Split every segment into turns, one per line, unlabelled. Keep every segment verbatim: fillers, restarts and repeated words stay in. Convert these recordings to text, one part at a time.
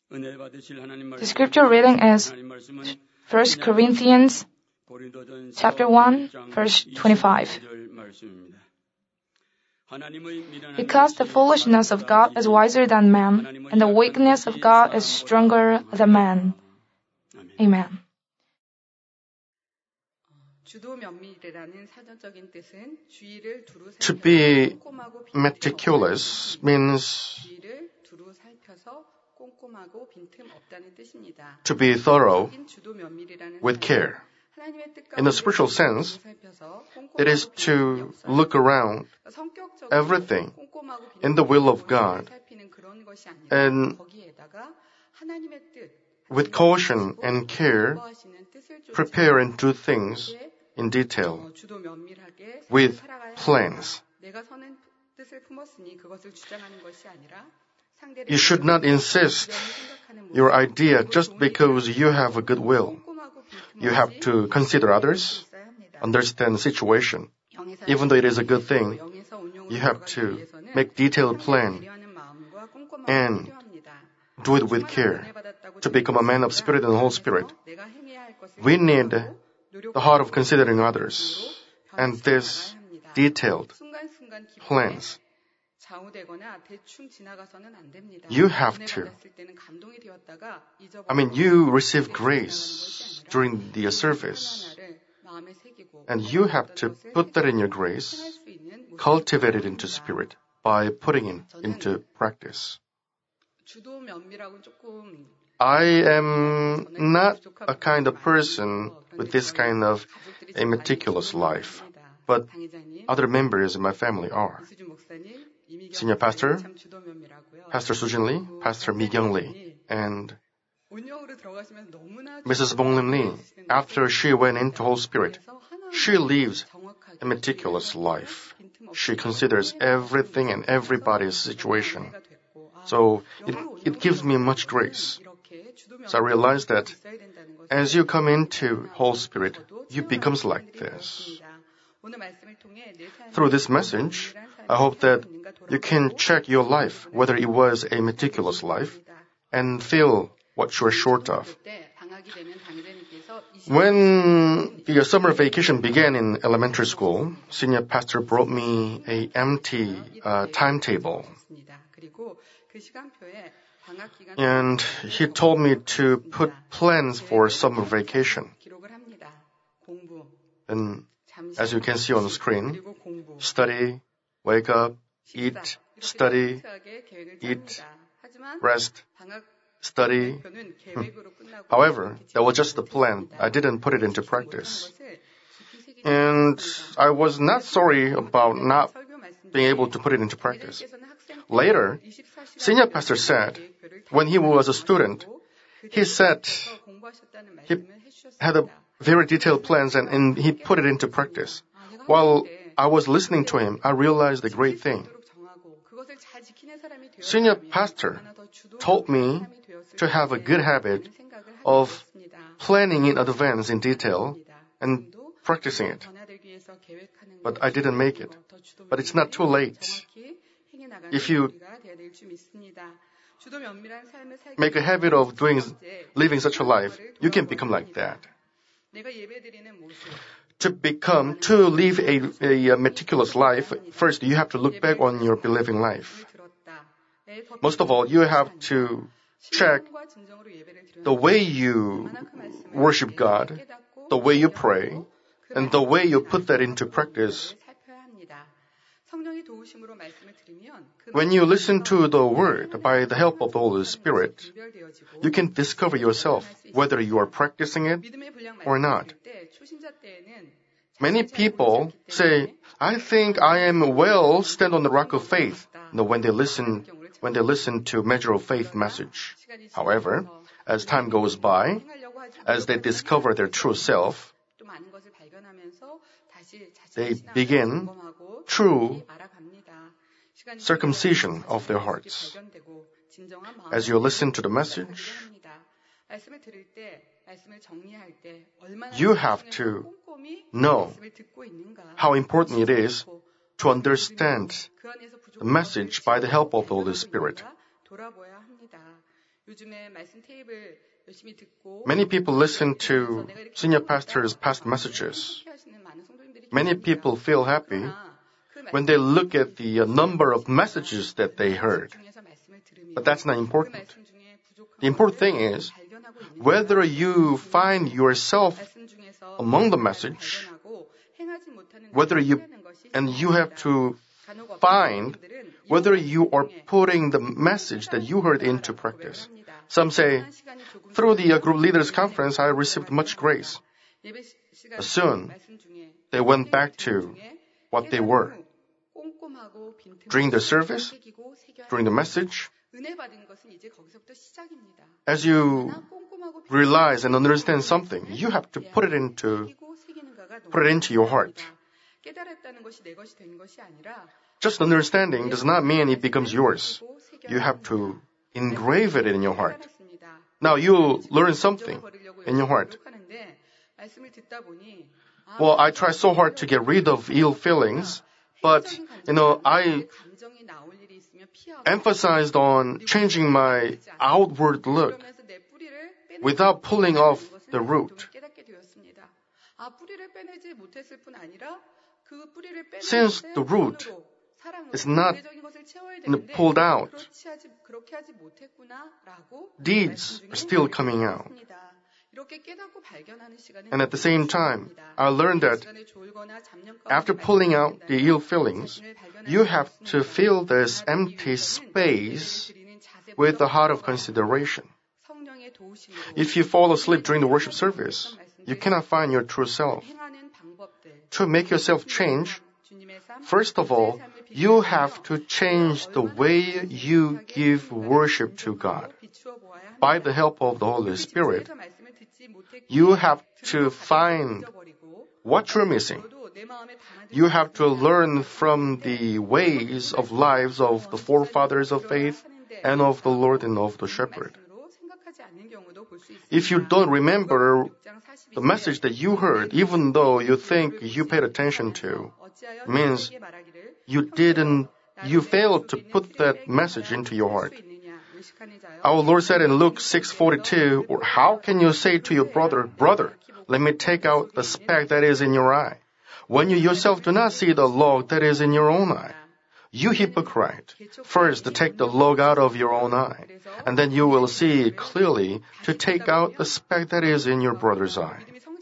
The scripture reading is First Corinthians chapter one, verse twenty-five. Because the foolishness of God is wiser than man, and the weakness of God is stronger than man. Amen.
To be meticulous means to be thorough with care. In the spiritual sense, it is to look around everything in the will of God and with caution and care prepare and do things in detail with plans. You should not insist your idea just because you have a good will. You have to consider others, understand the situation. Even though it is a good thing, you have to make detailed plan and do it with care to become a man of spirit and the Holy Spirit. We need the heart of considering others and this detailed plans. You have to. I mean, you receive grace during the service, and you have to put that in your grace, cultivate it into spirit by putting it into practice. I am not a kind of person with this kind of a meticulous life, but other members of my family are. Senior Pastor, Pastor Sujin Lee, Pastor Mi-kyung Lee, and Missus Bong-lim Lee. After she went into Holy Spirit, she lives a meticulous life. She considers everything and everybody's situation. So it, it gives me much grace. So I realize that as you come into Holy Spirit, you become like this. Through this message, I hope that you can check your life, whether it was a meticulous life, and feel what you're short of. When the summer vacation began in elementary school, senior pastor brought me a empty uh, timetable. And he told me to put plans for summer vacation. And as you can see on the screen, study, wake up, eat, study, eat, rest, study. However, that was just the plan. I didn't put it into practice. And I was not sorry about not being able to put it into practice. Later, senior pastor said, when he was a student, he said he had a very detailed plans and, and he put it into practice. While I was listening to him, I realized a great thing. Senior pastor told me to have a good habit of planning in advance in detail and practicing it. But I didn't make it. But it's not too late. If you make a habit of doing, living such a life, you can become like that. To become, to live a, a meticulous life, first you have to look back on your believing life. Most of all, you have to check the way you worship God, the way you pray, and the way you put that into practice. When you listen to the Word by the help of the Holy Spirit, you can discover yourself whether you are practicing it or not. Many people say, I think I am well stand on the rock of faith, you know, when they listen when they listen to Measure of Faith message. However, as time goes by, as they discover their true self, they begin true circumcision of their hearts. As you listen to the message, you have to know how important it is to understand the message by the help of the Holy Spirit. Many people listen to senior pastors' past messages. Many people feel happy when they look at the number of messages that they heard. But that's not important. The important thing is whether you find yourself among the message, whether you, and you have to find whether you are putting the message that you heard into practice. Some say, through the group leaders conference, I received much grace. But soon, they went back to what they were. During the service, during the message, as you realize and understand something, you have to put it into, put it into your heart. Just understanding does not mean it becomes yours. You have to engrave it in your heart. Now you learn something in your heart. Well, I try so hard to get rid of ill feelings, but, you know, I emphasized on changing my outward look without pulling off the root. Since the root is not pulled out, deeds are still coming out. And at the same time, I learned that after pulling out the ill feelings, you have to fill this empty space with the heart of consideration. If you fall asleep during the worship service, you cannot find your true self. To make yourself change, first of all, you have to change the way you give worship to God. By the help of the Holy Spirit, you have to find what you're missing. You have to learn from the ways of lives of the forefathers of faith and of the Lord and of the Shepherd. If you don't remember the message that you heard, even though you think you paid attention to, means you didn't, you failed to put that message into your heart. Our Lord said in Luke six forty-two, or how can you say to your brother, brother, let me take out the speck that is in your eye, when you yourself do not see the log that is in your own eye? You hypocrite, first take the log out of your own eye, and then you will see clearly to take out the speck that is in your brother's eye.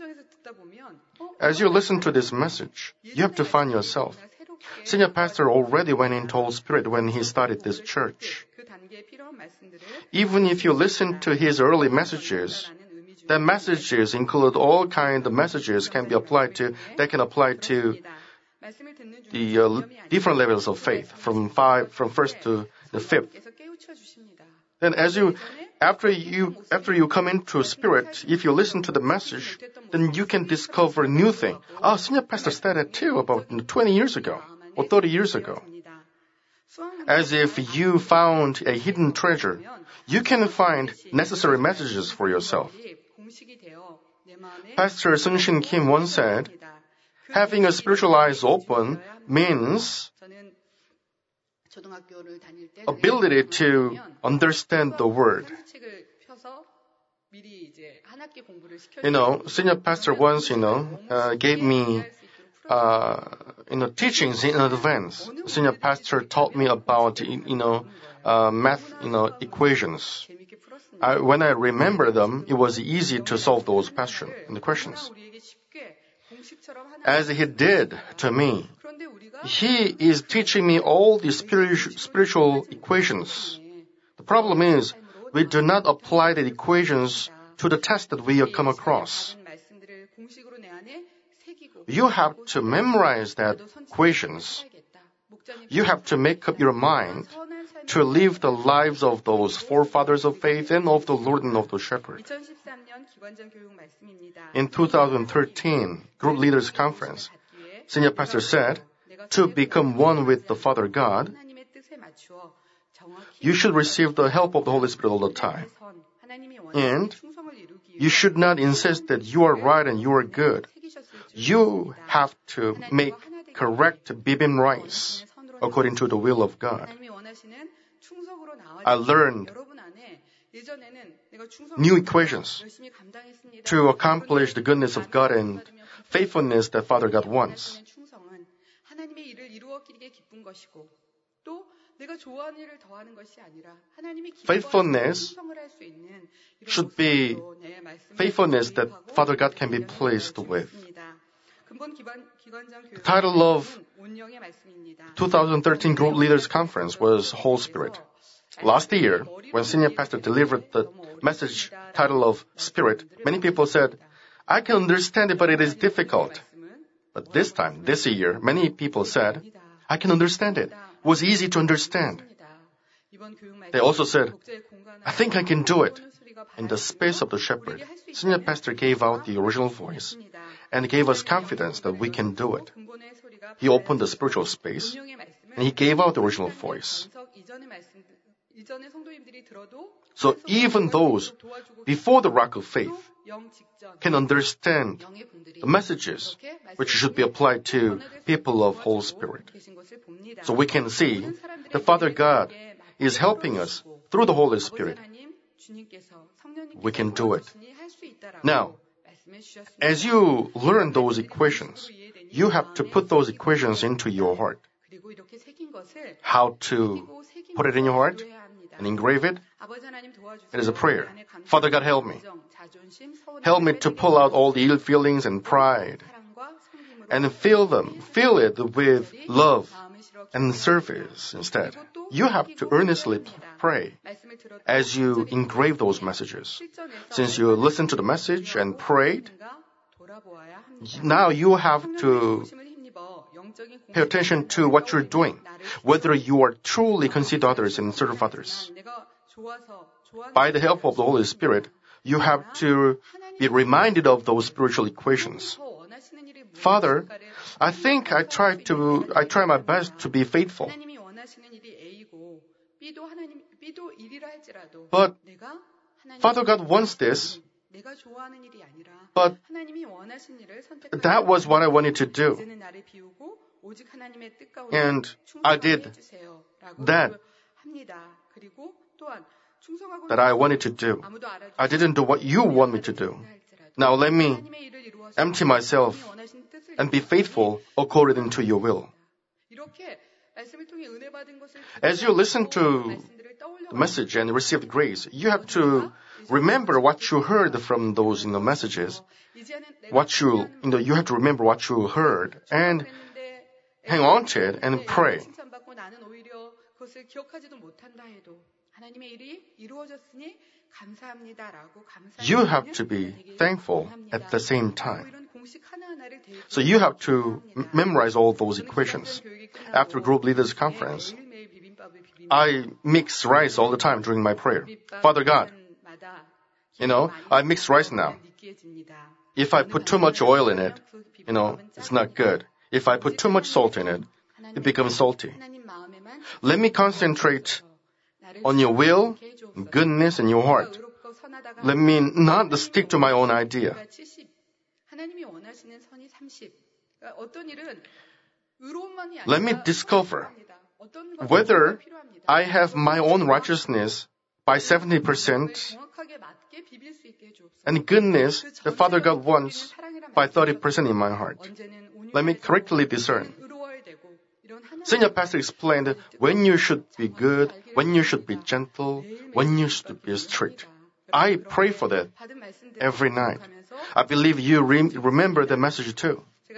As you listen to this message, you have to find yourself. Senior pastor already went into Holy Spirit when he started this church. Even if you listen to his early messages, the messages include all kinds of messages can be applied to, that can apply to the uh, different levels of faith, from five, from first to the fifth. Then as you, after you, after you come into spirit, if you listen to the message, then you can discover a new thing. Oh, senior pastor said that too about twenty years ago or thirty years ago. As if you found a hidden treasure, you can find necessary messages for yourself. Pastor Sun-Shin Kim once said, having a spiritual eyes open means ability to understand the word. You know, senior pastor once, you know, uh, gave me, uh, you know, teachings in advance. Senior pastor taught me about, you know, uh, math, you know, equations. I, when I remember them, it was easy to solve those question, the questions. As he did to me, he is teaching me all the spiritu- spiritual equations. The problem is, we do not apply the equations to the test that we have come across. You have to memorize that equations. You have to make up your mind to live the lives of those forefathers of faith and of the Lord and of the Shepherd. In two thousand thirteen, Group Leaders Conference, Senior Pastor said, to become one with the Father God, you should receive the help of the Holy Spirit all the time. And you should not insist that you are right and you are good. You have to make correct bibim rice according to the will of God. I learned new equations to accomplish the goodness of God and faithfulness that Father God wants. Faithfulness should be faithfulness that Father God can be pleased with. The title of twenty thirteen Group Leaders Conference was Holy Spirit. Last year, when Senior Pastor delivered the message title of Spirit, many people said, I can understand it, but it is difficult. But this time, this year, many people said, I can understand it. It was easy to understand. They also said, I think I can do it. In the space of the shepherd, Senior Pastor gave out the original voice and gave us confidence that we can do it. He opened the spiritual space and he gave out the original voice. So even those before the Rock of Faith can understand the messages which should be applied to people of Holy Spirit. So we can see that Father God is helping us through the Holy Spirit. We can do it. Now, as you learn those equations, you have to put those equations into your heart. How to put it in your heart and engrave it? It is a prayer. Father God, help me. Help me to pull out all the ill feelings and pride and fill them, fill it with love and service instead. You have to earnestly pray as you engrave those messages. Since you listened to the message and prayed, now you have to pay attention to what you're doing, whether you are truly consider others and serve others. By the help of the Holy Spirit, you have to be reminded of those spiritual equations. Father, I think I try to, I try my best to be faithful. But Father God wants this, but that was what I wanted to do. And I did that, that I wanted to do. I didn't do what you want me to do. Now let me empty myself and be faithful according to your will. As you listen to the message and receive the grace, you have to remember what you heard from those in the messages. What you, you know, you have to remember what you heard and hang on to it and pray. You have to be thankful at the same time. So you have to m- memorize all those equations. After group leaders conference, I mix rice all the time during my prayer. Father God, you know, I mix rice now. If I put too much oil in it, you know, it's not good. If I put too much salt in it, it becomes salty. Let me concentrate on your will, goodness, and your heart. Let me not stick to my own idea. Let me discover whether I have my own righteousness by seventy percent and goodness that Father God wants by thirty percent in my heart. Let me correctly discern. Senior Pastor explained when you should be good, when you should be gentle, when you should be strict. I pray for that every night. I believe you re- remember the message too.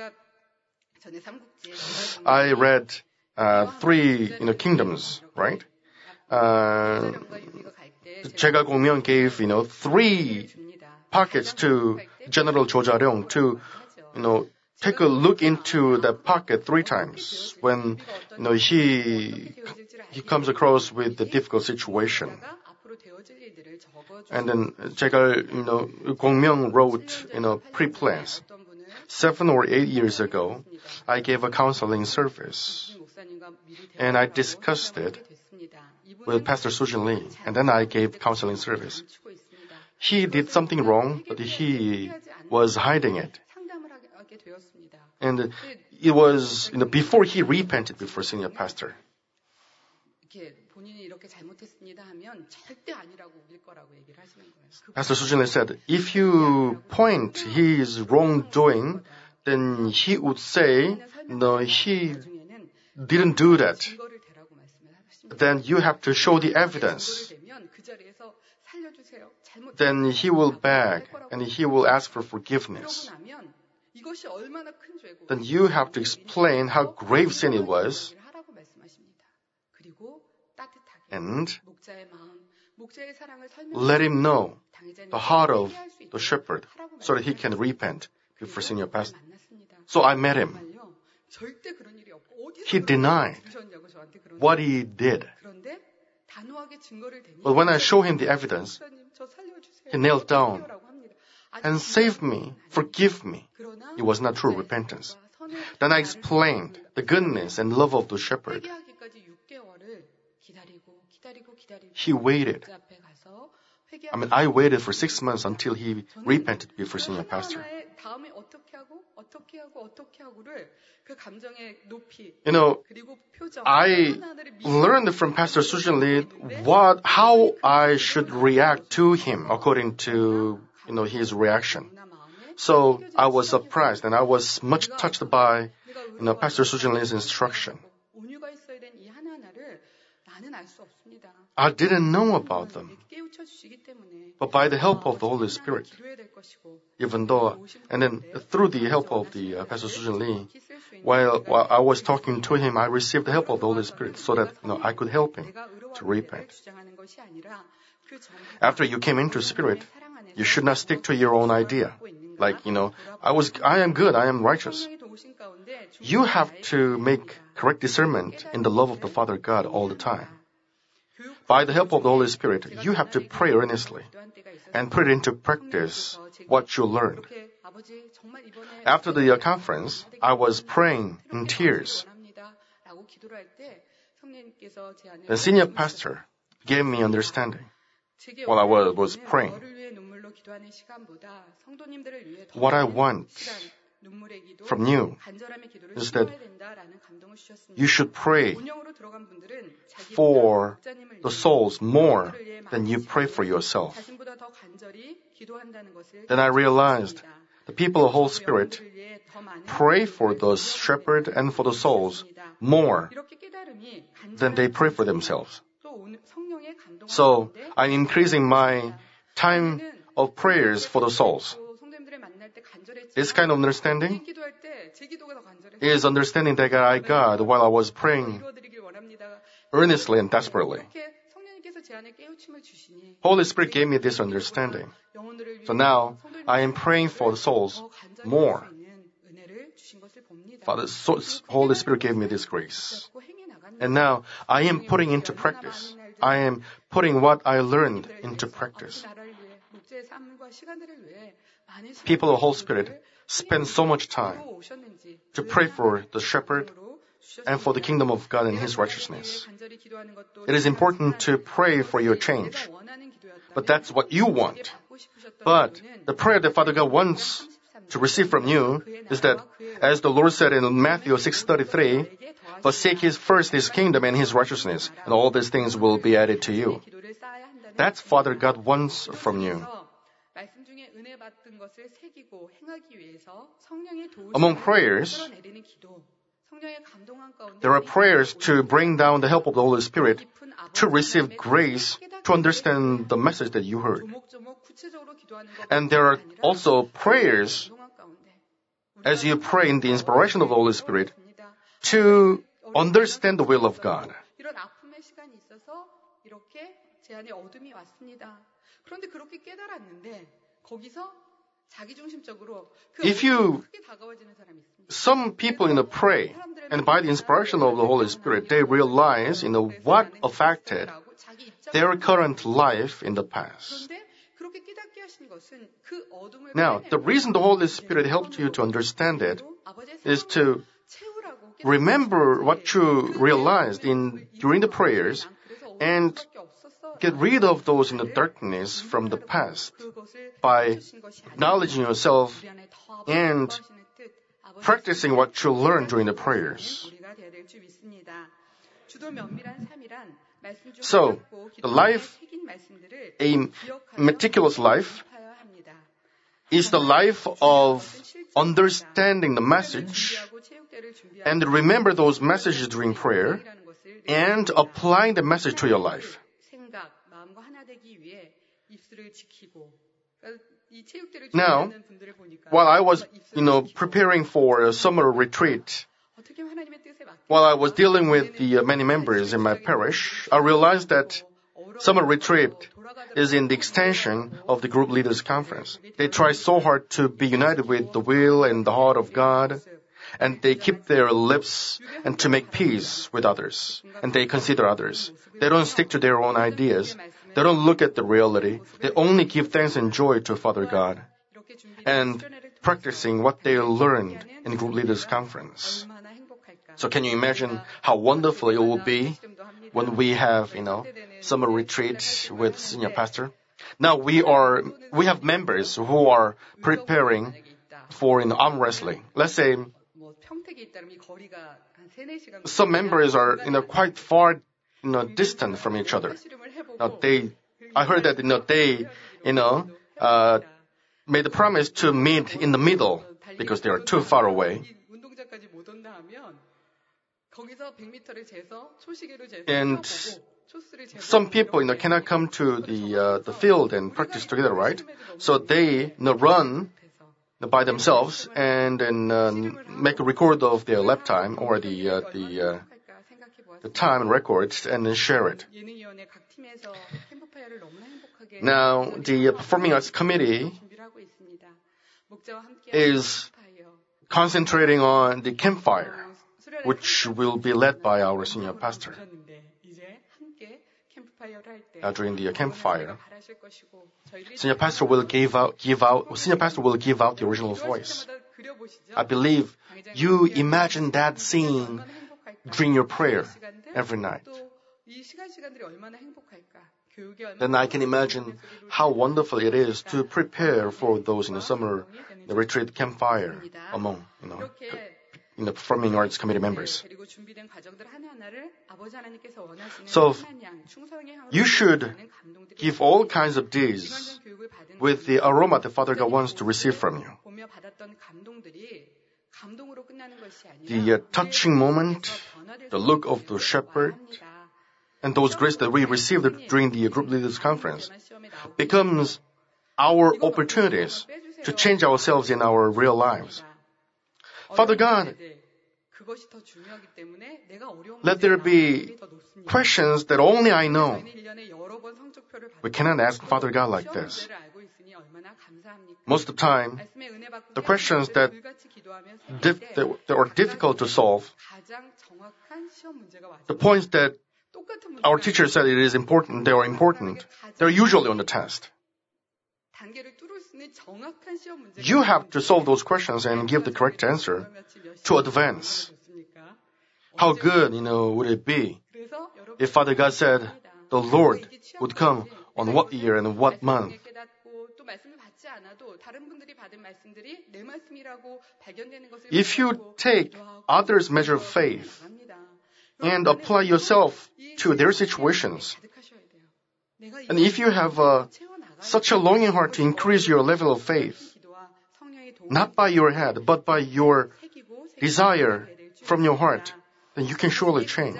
I read uh, three you know, kingdoms, right? Uh, 제갈공명 gave you know three pockets to General Jo Ja-ryong to you know take a look into the pocket three times when you know he he comes across with a difficult situation. And then 제갈 you know 공명 wrote you know pre-plans. Seven or eight years ago, I gave a counseling service, and I discussed it with Pastor Sujin Lee, and then I gave counseling service. He did something wrong, but he was hiding it. And it was you know, before he repented before senior pastor. Pastor Sujin Lee said, if you point his wrongdoing, then he would say, no, he didn't do that. Then you have to show the evidence. Then he will beg and he will ask for forgiveness. Then you have to explain how grave sin it was. And let him know the heart of the shepherd so that he can repent before senior pastor. So I met him. He denied what he did. But when I show him the evidence, he knelt down and save me, forgive me. It was not true repentance. Then I explained the goodness and love of the shepherd. He waited. I mean, I waited for six months until he repented before senior pastor. You know, I learned from Pastor Sujin Lee what, how I should react to him according to, you know, his reaction. So I was surprised and I was much touched by, you know, Pastor Sujin Lee's instruction. I didn't know about them. But by the help of the Holy Spirit, even though, and then through the help of the uh, Pastor Sujin Lee, while, while I was talking to him, I received the help of the Holy Spirit so that, you know, I could help him to repent. After you came into Spirit, you should not stick to your own idea. Like, you know, I was, I am good, I am righteous. You have to make correct discernment in the love of the Father God all the time. By the help of the Holy Spirit, you have to pray earnestly and put into practice what you learned. After the uh, conference, I was praying in tears. The senior pastor gave me understanding while I was, was praying. What I want from you is that you should pray for the souls more than you pray for yourself. Then I realized the people of the Holy Spirit pray for the shepherd and for the souls more than they pray for themselves. So I'm increasing my time of prayers for the souls. This kind of understanding is understanding that I got while I was praying earnestly and desperately. Holy Spirit gave me this understanding. So now I am praying for the souls more. Father, so, Holy Spirit gave me this grace. And now I am putting into practice. I am putting what I learned into practice. People of the Holy Spirit spend so much time to pray for the shepherd and for the kingdom of God and His righteousness. It is important to pray for your change, but that's what you want. But the prayer that Father God wants to receive from you is that, as the Lord said in Matthew six thirty-three, but seek His first His kingdom and His righteousness, and all these things will be added to you. That's Father God wants from you. Among prayers, there are prayers to bring down the help of the Holy Spirit to receive grace to understand the message that you heard. And there are also prayers as you pray in the inspiration of the Holy Spirit to understand the will of God. If you, some people, you know, pray, and by the inspiration of the Holy Spirit, they realize, you know, what affected their current life in the past. Now, the reason the Holy Spirit helped you to understand it is to remember what you realized in during the prayers and get rid of those in the darkness from the past by acknowledging yourself and practicing what you learned during the prayers. So, the life, a meticulous life, is the life of understanding the message and remember those messages during prayer and applying the message to your life. Now, while I was, you know, preparing for a summer retreat, while I was dealing with the uh, many members in my parish, I realized that summer retreat is in the extension of the group leaders conference. They try so hard to be united with the will and the heart of God, and they keep their lips and to make peace with others, and they consider others. They don't stick to their own ideas. They don't look at the reality. They only give thanks and joy to Father God and practicing what they learned in group leaders conference. So can you imagine how wonderful it will be when we have, you know, summer retreat with senior pastor? Now we are, we have members who are preparing for, you know, arm wrestling. Let's say some members are, you know, quite far, you know, distant from each other. Now they, I heard that, you know, they, you know, uh, made a promise to meet in the middle because they are too far away. And some people, you know, cannot come to the uh, the field and practice together, right? So they, you know, run by themselves and then uh, make a record of their lap time or the uh, the uh, the time records and then share it. Now, the Performing Arts Committee is concentrating on the campfire, which will be led by our senior pastor. Uh, during the uh, campfire, senior pastor will give out, give out, senior pastor will give out the original voice. I believe you imagine that scene during your prayer every night. Then I can imagine how wonderful it is to prepare for those in the summer the retreat campfire among, you know, in the Performing Arts Committee members. So you should give all kinds of deeds with the aroma that Father God wants to receive from you. The uh, touching moment, the look of the shepherd, and those graces that we received during the group leaders conference becomes our opportunities to change ourselves in our real lives. Father God, let there be questions that only I know. We cannot ask Father God like this. Most of the time, the questions that, dif- that are difficult to solve, the points that our teacher said it is important, they are important, they're usually on the test. You have to solve those questions and give the correct answer to advance. How good, you know, would it be if Father God said the Lord would come on what year and what month? If you take others' measure of faith and apply yourself to their situations, and if you have uh, such a longing heart to increase your level of faith, not by your head, but by your desire from your heart, then you can surely change.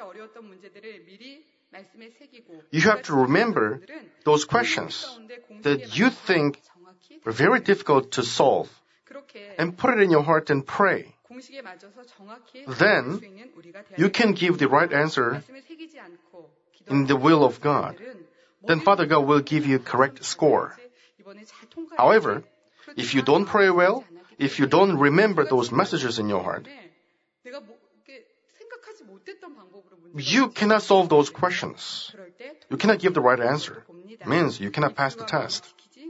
You have to remember those questions that you think are very difficult to solve and put it in your heart and pray. Then you can give the right answer in the will of God. Then Father God will give you correct score. However, if you don't pray well, if you don't remember those messages in your heart, you cannot solve those questions. You cannot give the right answer. It means you cannot pass the test.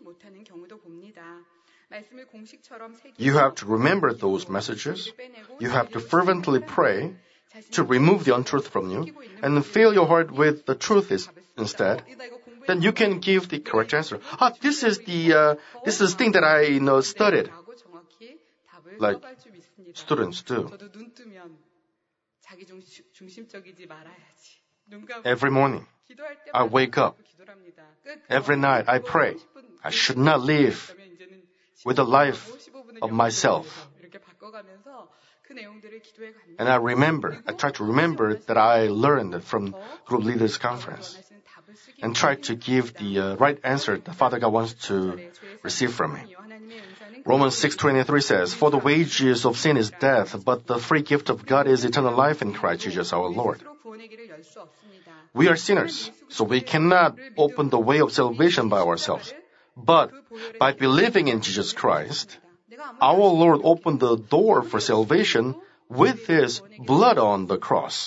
You have to remember those messages. You have to fervently pray to remove the untruth from you and fill your heart with the truth is, instead. Then you can give the correct answer. Ah, this is the uh, this is the thing that I you know studied, like students do. Every morning, I wake up. Every night, I pray. I should not live with the life of myself. And I remember, I try to remember that I learned from Group Leaders Conference and try to give the uh, right answer that Father God wants to receive from me. Romans six twenty-three says, "For the wages of sin is death, but the free gift of God is eternal life in Christ Jesus our Lord." We are sinners, so we cannot open the way of salvation by ourselves. But by believing in Jesus Christ, our Lord opened the door for salvation with His blood on the cross.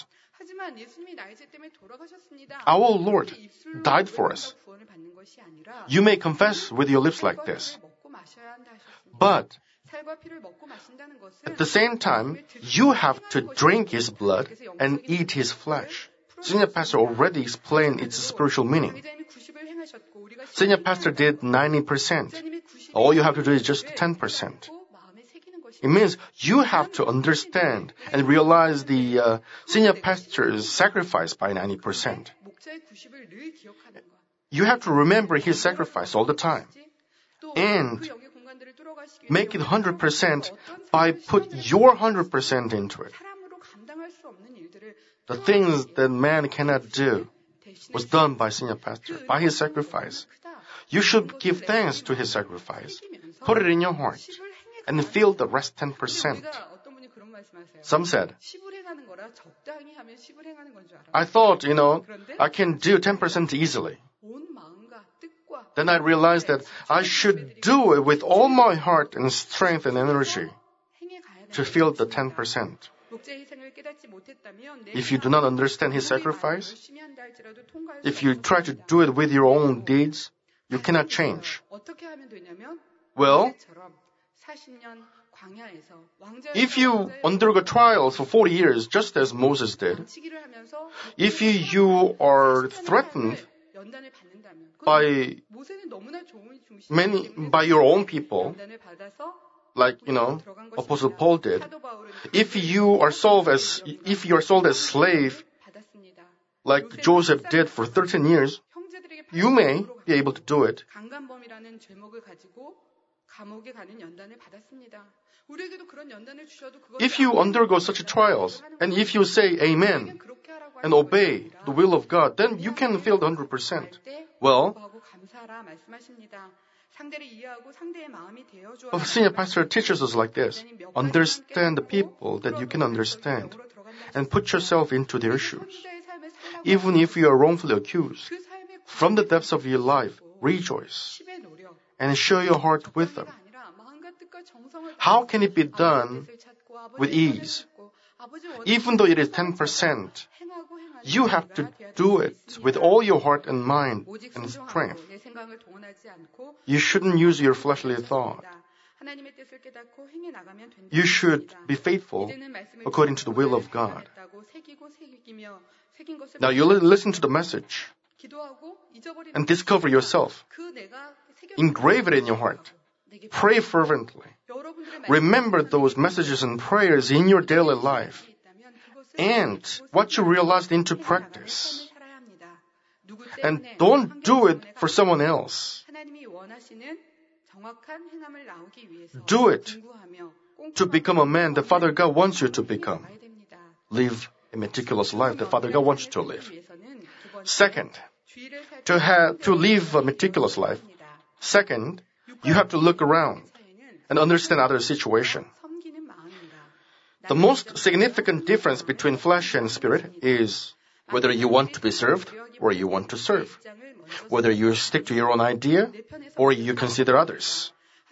Our Lord died for us. You may confess with your lips like this. But at the same time, you have to drink His blood and eat His flesh. Senior Pastor already explained its spiritual meaning. Senior Pastor did ninety percent. All you have to do is just ten percent. It means you have to understand and realize the uh, Senior Pastor's sacrifice by ninety percent. You have to remember his sacrifice all the time. And make it one hundred percent by put your one hundred percent into it. The things that man cannot do was done by Senior Pastor, by his sacrifice. You should give thanks to his sacrifice. Put it in your heart and feel the rest ten percent. Some said, I thought, you know, I can do ten percent easily. Then I realized that I should do it with all my heart and strength and energy to feel the ten percent. If you do not understand his sacrifice, if you try to do it with your own deeds, you cannot change. Well, if you undergo trials for forty years, just as Moses did, if you, you are threatened by many, by your own people, like, you know, Apostle Paul did, if you are sold as, if you are sold as slave, like Joseph did for thirteen years, you may be able to do it. If you undergo such trials, and if you say amen, and obey the will of God, then you can feel the one hundred percent. Well, a senior pastor teaches us like this. Understand the people that you can understand, and put yourself into their shoes. Even if you are wrongfully accused, from the depths of your life, rejoice, and share your heart with them. How can it be done with ease? Even though it is ten percent, you have to do it with all your heart and mind and strength. You shouldn't use your fleshly thought. You should be faithful according to the will of God. Now you listen to the message and discover yourself. Engrave it in your heart. Pray fervently. Remember those messages and prayers in your daily life. And what you realized into practice. And don't do it for someone else. Do it to become a man that Father God wants you to become. Live a meticulous life that Father God wants you to live. Second, to have to live a meticulous life. Second, you have to look around and understand other situation. The most significant difference between flesh and spirit is whether you want to be served or you want to serve. Whether you stick to your own idea or you consider others.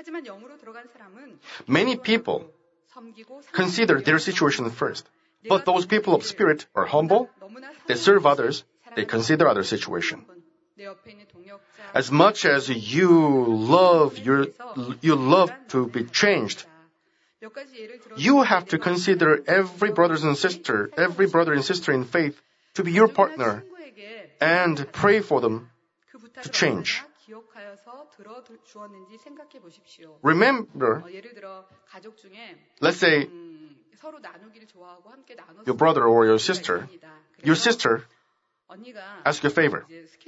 Many people consider their situation first. But those people of spirit are humble, they serve others, they consider other situation. As much as you love your, you love to be changed, you have to consider every brother and sister, every brother and sister in faith to be your partner and pray for them to change. Remember, let's say your brother or your sister, your sister ask you a favor.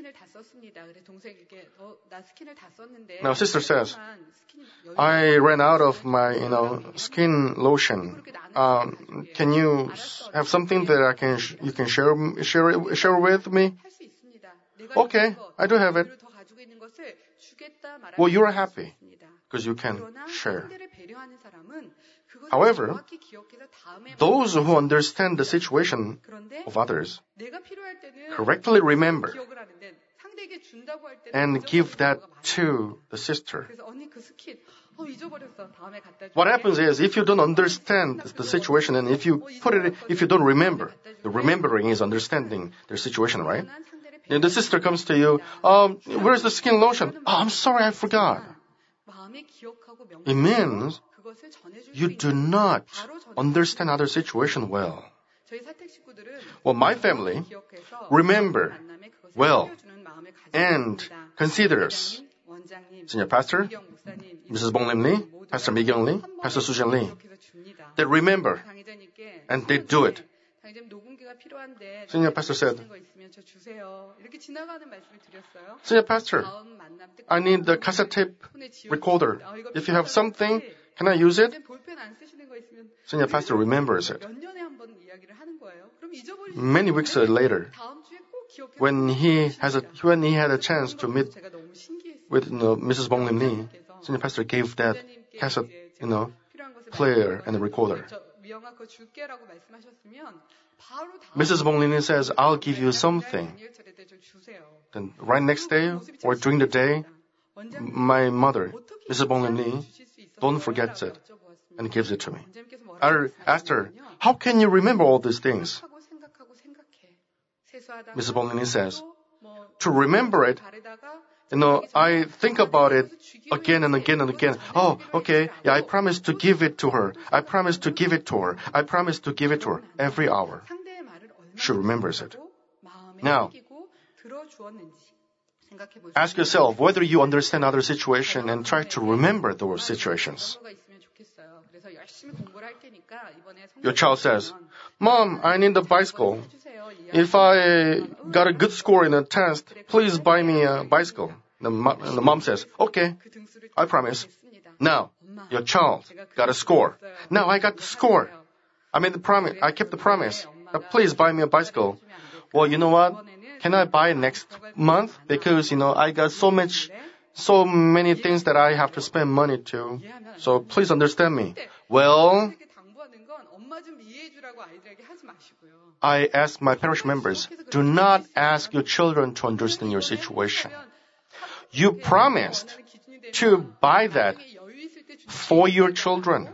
Now, sister says, I ran out of my, you know, skin lotion. Um, can you have something that I can, sh- you can share, share, share with me? Okay, I do have it. Well, you're happy because you can share. However, those who understand the situation of others correctly remember and give that to the sister. What happens is, if you don't understand the situation and if you put it, if you don't remember, the remembering is understanding their situation, right? And the sister comes to you, um, where's the skin lotion? Oh, I'm sorry, I forgot. It means you do not understand other situation well. Well, my family remember well and considers Senior Pastor, Missus Bonglim Lee, Pastor Mi-kyung Lee, Pastor Su-jin Lee. They remember and they do it. Senior Pastor said, Senior Pastor, I need the cassette tape recorder. If you have something, can I use it? Senior Pastor remembers it. Many weeks later, when he has a, when he had a chance to meet with you know, Missus Bonglim Lee, Senior Pastor gave that cassette, you know, player and recorder. Missus Bonglim Lee says, I'll give you something. Then right next day or during the day, my mother, Missus Bonglim Lee, don't forget it and gives it to me. I asked her, how can you remember all these things? Missus Bonglim Lee says, to remember it, you know, I think about it again and again and again. Oh, okay, yeah, I promise to give it to her. I promise to give it to her. I promise to give it to her every hour. She remembers it. Now, ask yourself whether you understand other situations and try to remember those situations. Your child says, Mom, I need a bicycle. If I got a good score in a test, please buy me a bicycle. The, mo- the mom says, okay, I promise. Now, your child got a score. Now I got the score. I made the promise. I kept the promise. Now, please buy me a bicycle. Well, you know what? Can I buy it next month? Because, you know, I got so much, so many things that I have to spend money to. So please understand me. Well, I ask my parish members, do not ask your children to understand your situation. You promised to buy that for your children.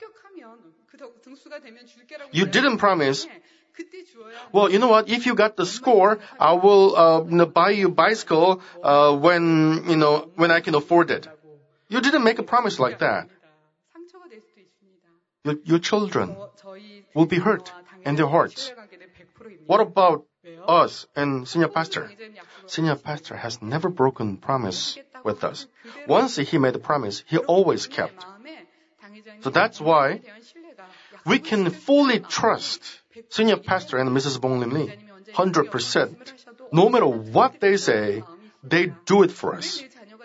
You didn't promise, well, you know what, if you got the score, I will uh, you know, buy you a bicycle uh, when, you know, when I can afford it. You didn't make a promise like that. Your, your children will be hurt in their hearts. What about us and Senior Pastor? Senior Pastor has never broken promise with us. Once he made a promise, he always kept. So that's why we can fully trust Senior Pastor and Missus Bonglim Lee, one hundred percent. No matter what they say, they do it for us.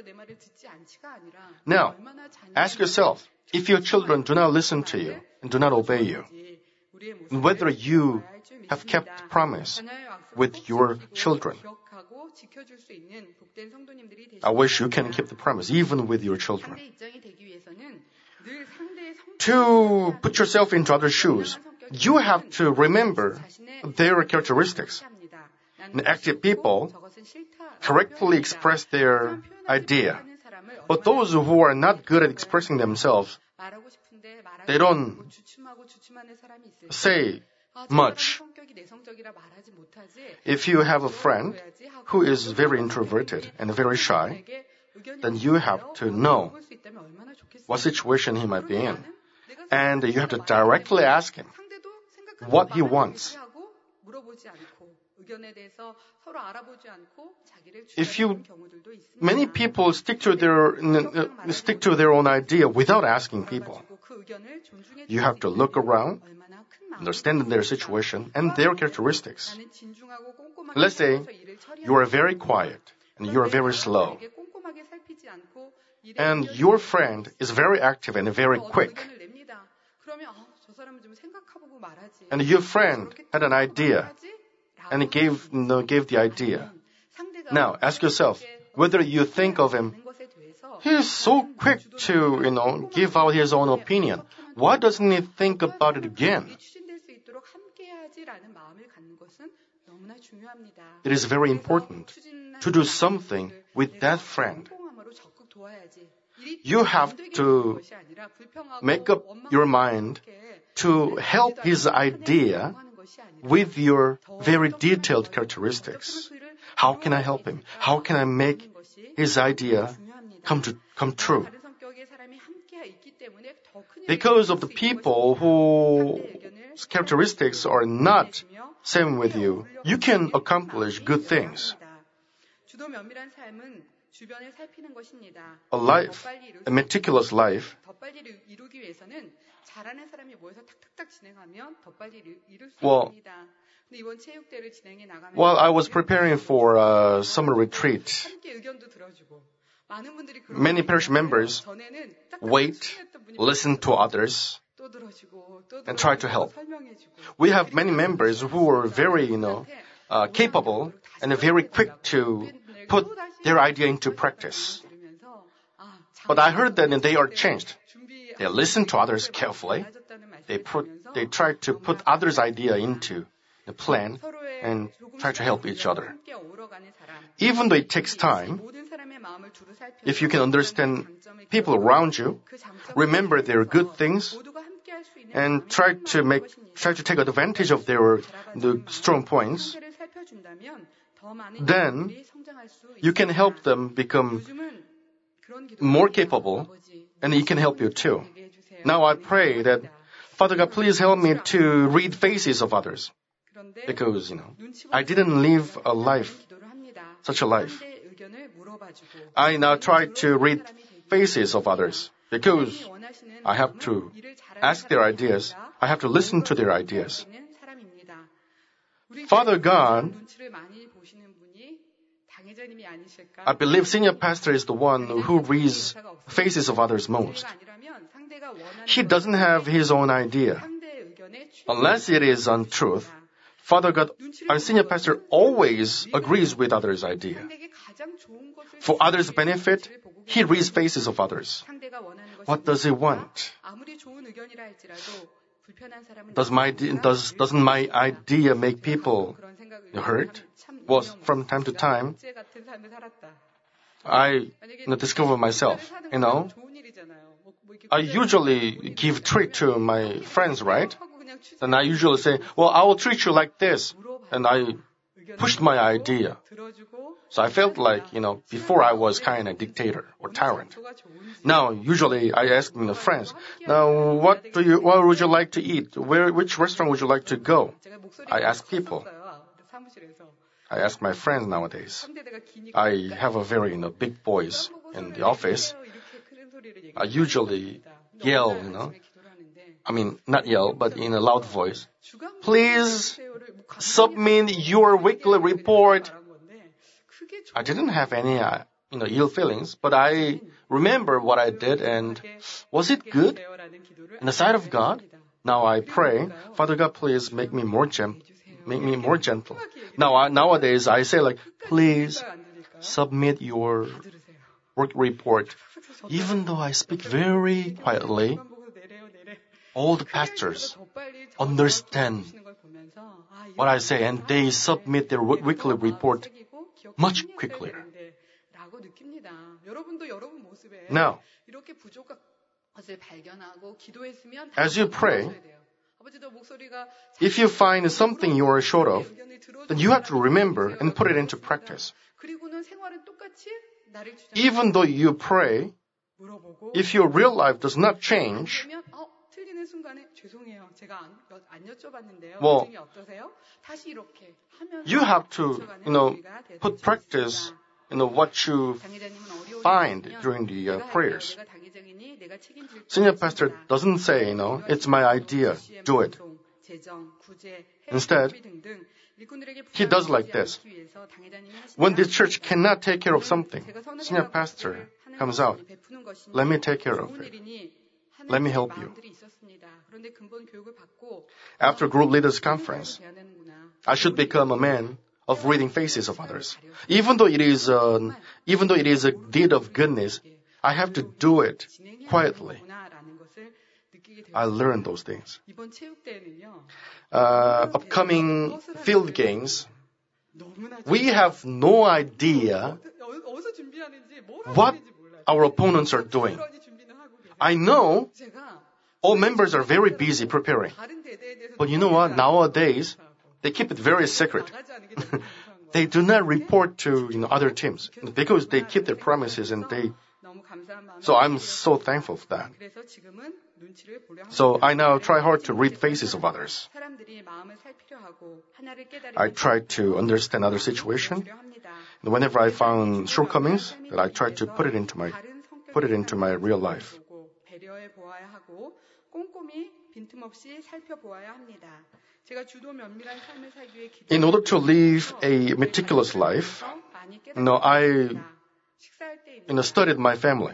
Now, ask yourself, if your children do not listen to you and do not obey you, whether you have kept promise with your children. I wish you can keep the promise even with your children. To put yourself into other shoes, you have to remember their characteristics. Active people correctly express their idea. But those who are not good at expressing themselves, they don't say much. If you have a friend who is very introverted and very shy, then you have to know what situation he might be in. And you have to directly ask him what he wants. If you, many people stick to their uh, stick to their own idea without asking people. You have to look around, understand their situation and their characteristics. Let's say you are very quiet and you are very slow. And your friend is very active and very quick. And your friend had an idea and gave, you know, gave the idea. Now, ask yourself whether you think of him, he is so quick to, you know, give out his own opinion. Why doesn't he think about it again? It is very important to do something with that friend. You have to make up your mind to help his idea with your very detailed characteristics. How can I help him? How can I make his idea come to come true? Because of the people whose characteristics are not same with you, you can accomplish good things. A life, a meticulous life, well, while I was preparing for a summer retreat, many parish members wait, listen to others, and try to help. We have many members who are very, you know, uh, capable and very quick to put their idea into practice. But I heard that they are changed. They listen to others carefully. They put, they try to put others' idea into the plan and try to help each other. Even though it takes time, if you can understand people around you, remember their good things, and try to make, try to take advantage of their the strong points, then you can help them become more capable, and it can help you too. Now I pray that, Father God, please help me to read faces of others. Because, you know, I didn't live a life, such a life. I now try to read faces of others because I have to ask their ideas. I have to listen to their ideas. Father God, I believe senior pastor is the one who reads faces of others most. He doesn't have his own idea. Unless it is untruth, Father God, our senior pastor always agrees with others' idea. For others' benefit, he reads faces of others. What does he want? Does my does doesn't my idea make people hurt? Well, from time to time, I you know, discover myself. You know, I usually give treat to my friends, right? And I usually say, well, I will treat you like this. And I pushed my idea. So I felt like, you know, before I was kind of dictator or tyrant. Now, usually I ask my friends, now, what do you, what would you like to eat? Where, which restaurant would you like to go? I ask people. I ask my friends nowadays. I have a very, you know, big voice in the office. I usually yell, you know. I mean, not yell, but in a loud voice. Please submit your weekly report. I didn't have any, uh, you know, ill feelings, but I remember what I did, and was it good in the sight of God? Now I pray, Father God, please make me more gem, make me more gentle. Now I, nowadays I say like, please submit your work report. Even though I speak very quietly, all the pastors understand what I say, and they submit their weekly report much quicker. Now, as you pray, if you find something you are short of, then you have to remember and put it into practice. Even though you pray, if your real life does not change, well, you have to, you know, put practice, you know, what you find during the uh, prayers. Senior pastor doesn't say, you know, it's my idea, do it. Instead, he does like this. When this church cannot take care of something, senior pastor comes out. Let me take care of it. Let me help you. After group leaders conference, I should become a man of reading faces of others. Even though it is a, even though it is a deed of goodness, I have to do it quietly. I learned those things. Uh, upcoming field games, we have no idea what our opponents are doing. I know all members are very busy preparing. But you know what? Nowadays, they keep it very secret. They do not report to you know, other teams because they keep their promises and they. So I'm so thankful for that. So I now try hard to read faces of others. I try to understand other situation. And whenever I found shortcomings, that I try to put it into my put it into my real life. In order to live a meticulous life, you know, I you know, studied my family.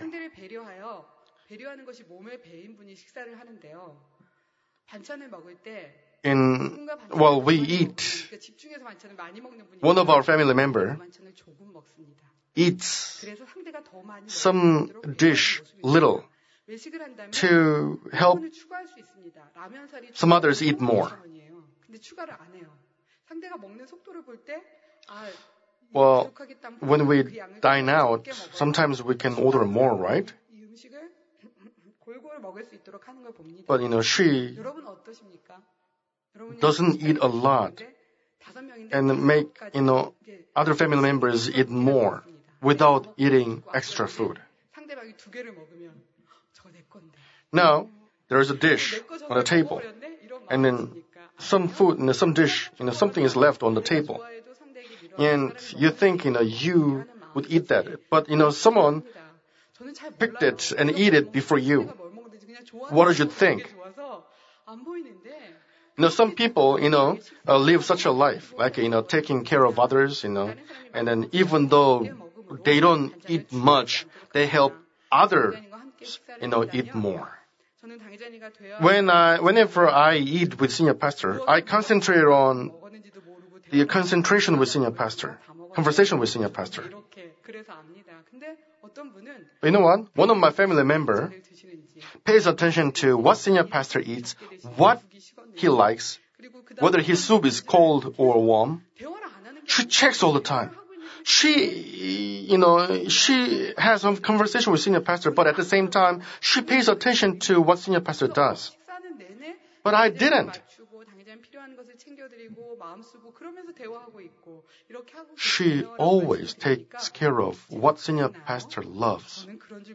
In while we eat, one of our family member eats some dish little to help some others eat more. Well, when we dine out, sometimes we can order more, right? But, you know, she doesn't eat a lot and make, you know, other family members eat more without eating extra food. Now, there is a dish on the table, and then some food, you know, some dish, you know, something is left on the table. And you think, you know, you would eat that. But, you know, someone picked it and eat it before you. What did you think? You know, some people, you know, uh, live such a life, like, you know, taking care of others, you know, and then even though they don't eat much, they help others, you know, eat more. When I, whenever I eat with senior pastor, I concentrate on the concentration with senior pastor, conversation with senior pastor. You know what? One of my family member pays attention to what senior pastor eats, what he likes, whether his soup is cold or warm. She checks all the time. She, you know, she has some conversation with senior pastor, but at the same time, she pays attention to what senior pastor does. But I didn't. She always takes care of what senior pastor loves.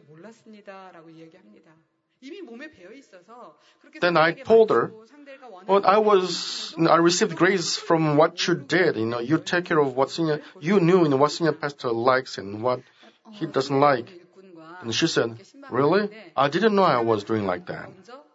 Then I told her, well, I was, I received grace from what you did. You know, you take care of what senior, you knew, you know, what senior pastor likes and what he doesn't like. And she said, really? I didn't know I was doing like that.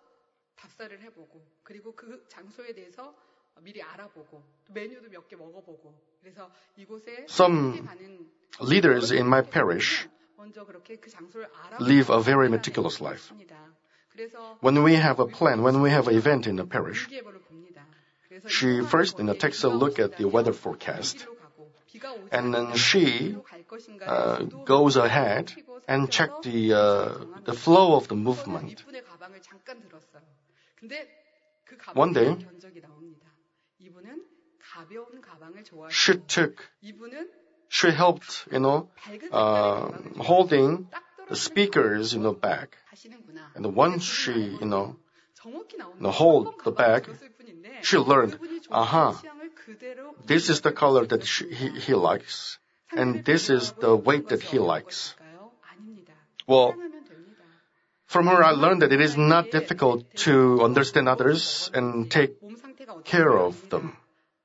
Some leaders in my parish live a very meticulous life. When we have a plan, when we have an event in the parish, she first, you know, takes a look at the weather forecast, and then she uh, goes ahead and checks the uh, the flow of the movement. One day, she took, she helped, you know, uh, holding the speaker's, you know, bag. And once she, you know, you know, hold the bag, she learned, aha, this is the color that she, he, he likes, and this is the weight that he likes. Well, from her, I learned that it is not difficult to understand others and take care of them.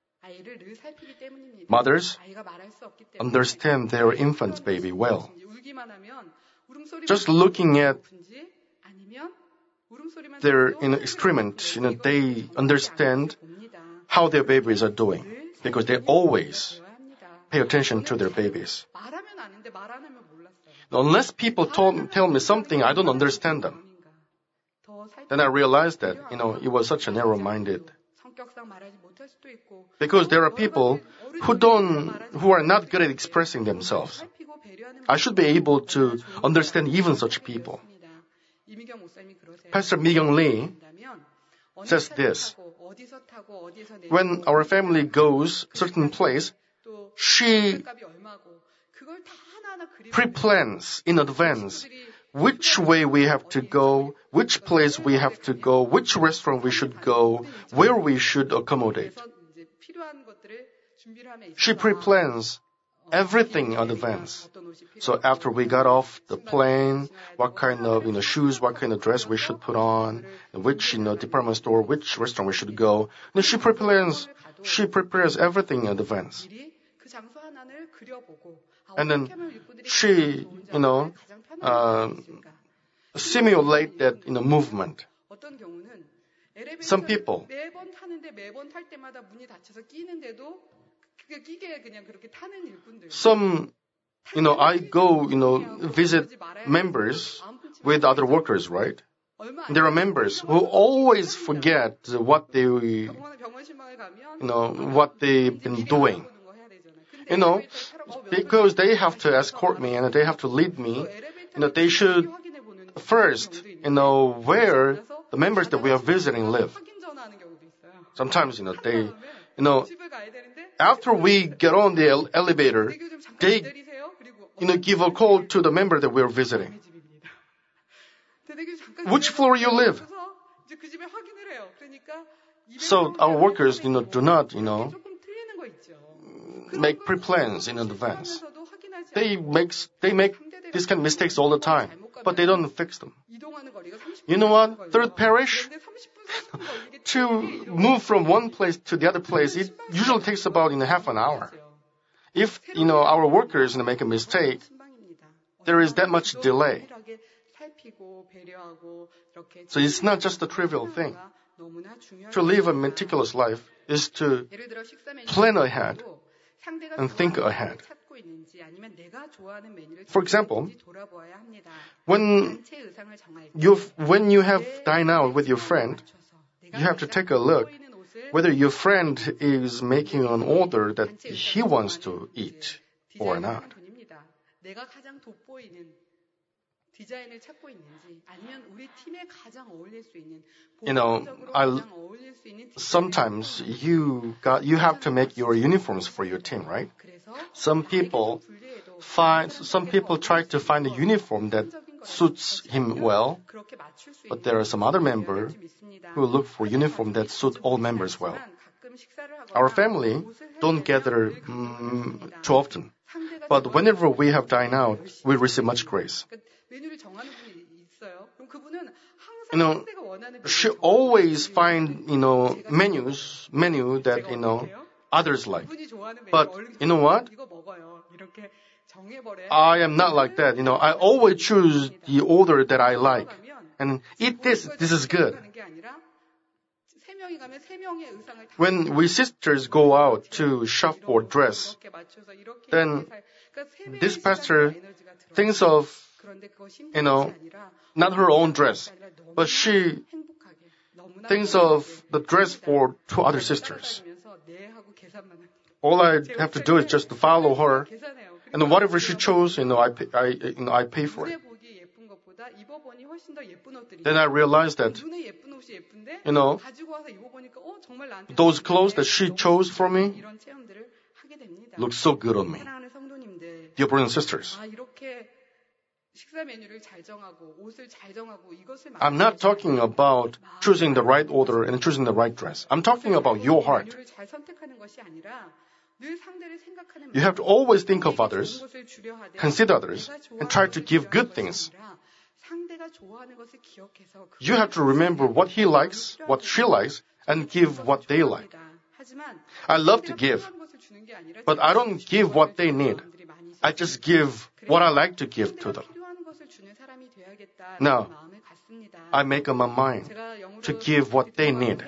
Mothers understand their infant baby well. Just looking at their you know, excrement, you know, they understand how their babies are doing because they always pay attention to their babies. Unless people told, tell me something, I don't understand them. Then I realized that, you know, it was such a narrow-minded. Because there are people who don't, who are not good at expressing themselves. I should be able to understand even such people. Pastor Mi-kyung Lee says this. When our family goes a certain place, she pre-plans in advance which way we have to go, which place we have to go, which restaurant we should go, where we should accommodate. She pre-plans everything in advance. So after we got off the plane, what kind of you know shoes, what kind of dress we should put on, which you know department store, which restaurant we should go. And she pre-plans, she prepares everything in advance. And then she, you know, uh, simulate that in you know, a movement. Some people, some, you know, I go, you know, visit members with other workers, right? There are members who always forget what they, you know, what they've been doing. You know, because they have to escort me and they have to lead me, you know, they should first, you know, where the members that we are visiting live. Sometimes, you know, they, you know, after we get on the ele- elevator, they, you know, give a call to the member that we're visiting. Which floor you live? So our workers, you know, do not, you know, make pre-plans in advance. They make, they make these kind of mistakes all the time, but they don't fix them. You know what? Third parish? To move from one place to the other place, it usually takes about you know, half an hour. If, you know, our workers you know, make a mistake, there is that much delay. So it's not just a trivial thing. To live a meticulous life is to plan ahead and think ahead. For example, when you when you have dined out with your friend, you have to take a look whether your friend is making an order that he wants to eat or not. You know, I, sometimes you got you have to make your uniforms for your team, right? Some people find some people try to find a uniform that suits him well, but there are some other members who look for uniform that suit all members well. Our family don't gather um, too often, but whenever we have dined out, we receive much grace. You know, she always find, you know, menus, menu that, you know, others like. But, you know what? I am not like that. You know, I always choose the order that I like. And eat this, this is good. When we sisters go out to shop or dress, then this pastor thinks of, you know, not her own dress, but she thinks of the dress for two other sisters. All I have to do is just to follow her, and whatever she chose, you know, I pay, I, you know, I pay for it. Then I realized that, you know, those clothes that she chose for me look so good on me. Dear brothers and sisters, I'm not talking about choosing the right order and choosing the right dress. I'm talking about your heart. You have to always think of others, consider others, and try to give good things. You have to remember what he likes, what she likes, and give what they like. I love to give, but I don't give what they need. I just give what I like to give to them. Now, I make up my mind to give what they need.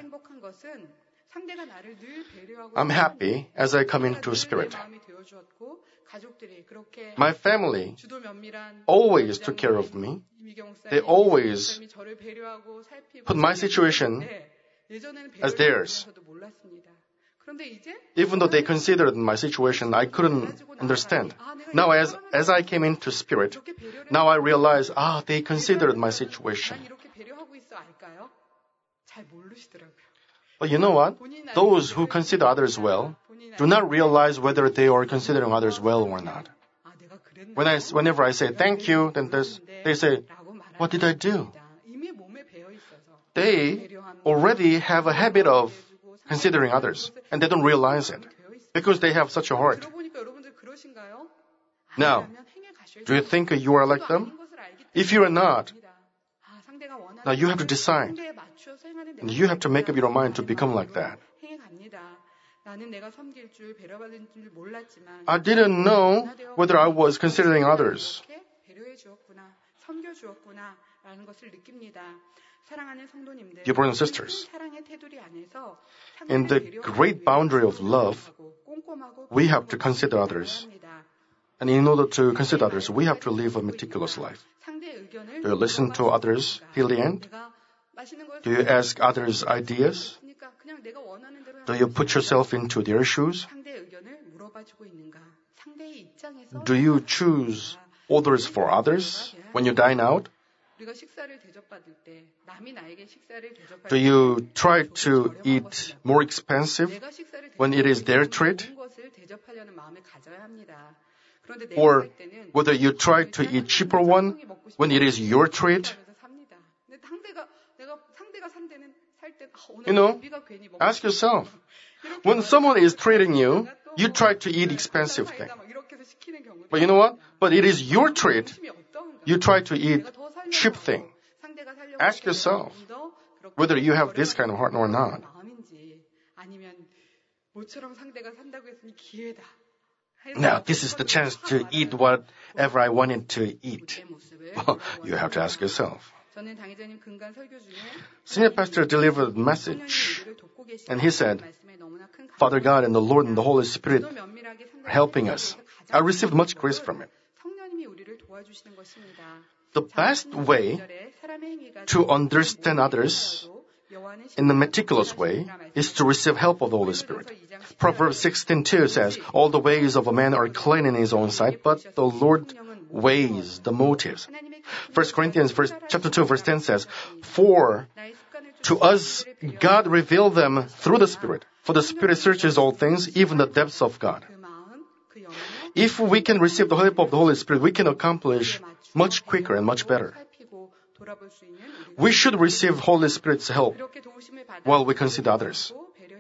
I'm happy as I come into spirit. My family always took care of me. They always put my situation as theirs. Even though they considered my situation, I couldn't understand. Now, as, as I came into spirit, now I realize, ah, they considered my situation. But you know what? Those who consider others well do not realize whether they are considering others well or not. When I, whenever I say thank you, then they say, what did I do? They already have a habit of considering others, and they don't realize it because they have such a heart. Now, do you think you are like them? If you are not, now you have to decide. And you have to make up your mind to become like that. I didn't know whether I was considering others. Dear brothers and sisters, in the great boundary of love, we have to consider others. And in order to consider others, we have to live a meticulous life. Do you listen to others till the end? Do you ask others' ideas? Do you put yourself into their shoes? Do you choose orders for others when you dine out? Do you try to eat more expensive when it is their treat? Or whether you try to eat cheaper one when it is your treat? You know, ask yourself. When someone is treating you, you try to eat expensive thing. But you know what? But it is your treat. You try to eat cheap thing. Ask yourself whether you have this kind of heart or not. Now, this is the chance to eat whatever I wanted to eat. Well, you have to ask yourself. Senior pastor delivered a message, and he said, Father God and the Lord and the Holy Spirit are helping us. I received much grace from it. The best way to understand others in a meticulous way is to receive help of the Holy Spirit. Proverbs sixteen two says, all the ways of a man are clean in his own sight, but the Lord weighs the motives. First Corinthians verse, chapter two verse ten says, for to us God revealed them through the Spirit, for the Spirit searches all things, even the depths of God. If we can receive the help of the Holy Spirit, we can accomplish much quicker and much better. We should receive Holy Spirit's help while we consider others.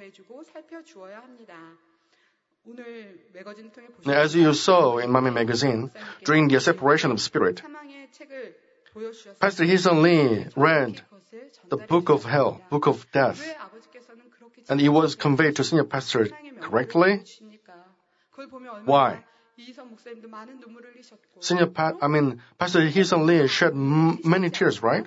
As you saw in Mommy Magazine, during the separation of spirit, Pastor Hee-sun Lee read the book of hell, book of death, and it was conveyed to senior pastor correctly. Why? Senior pa- I mean, Pastor Hee-sun Lee shed m- many tears, right?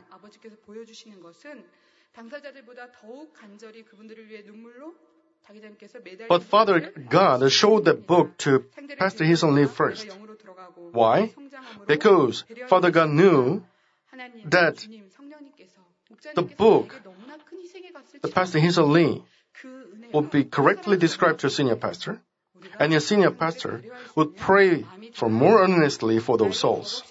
But Father God showed the book to Pastor Hee-sun Lee first. Why? Because Father God knew that the book that Pastor Hee-sun Lee would be correctly described to a senior pastor, and a senior pastor would pray for more earnestly for those souls.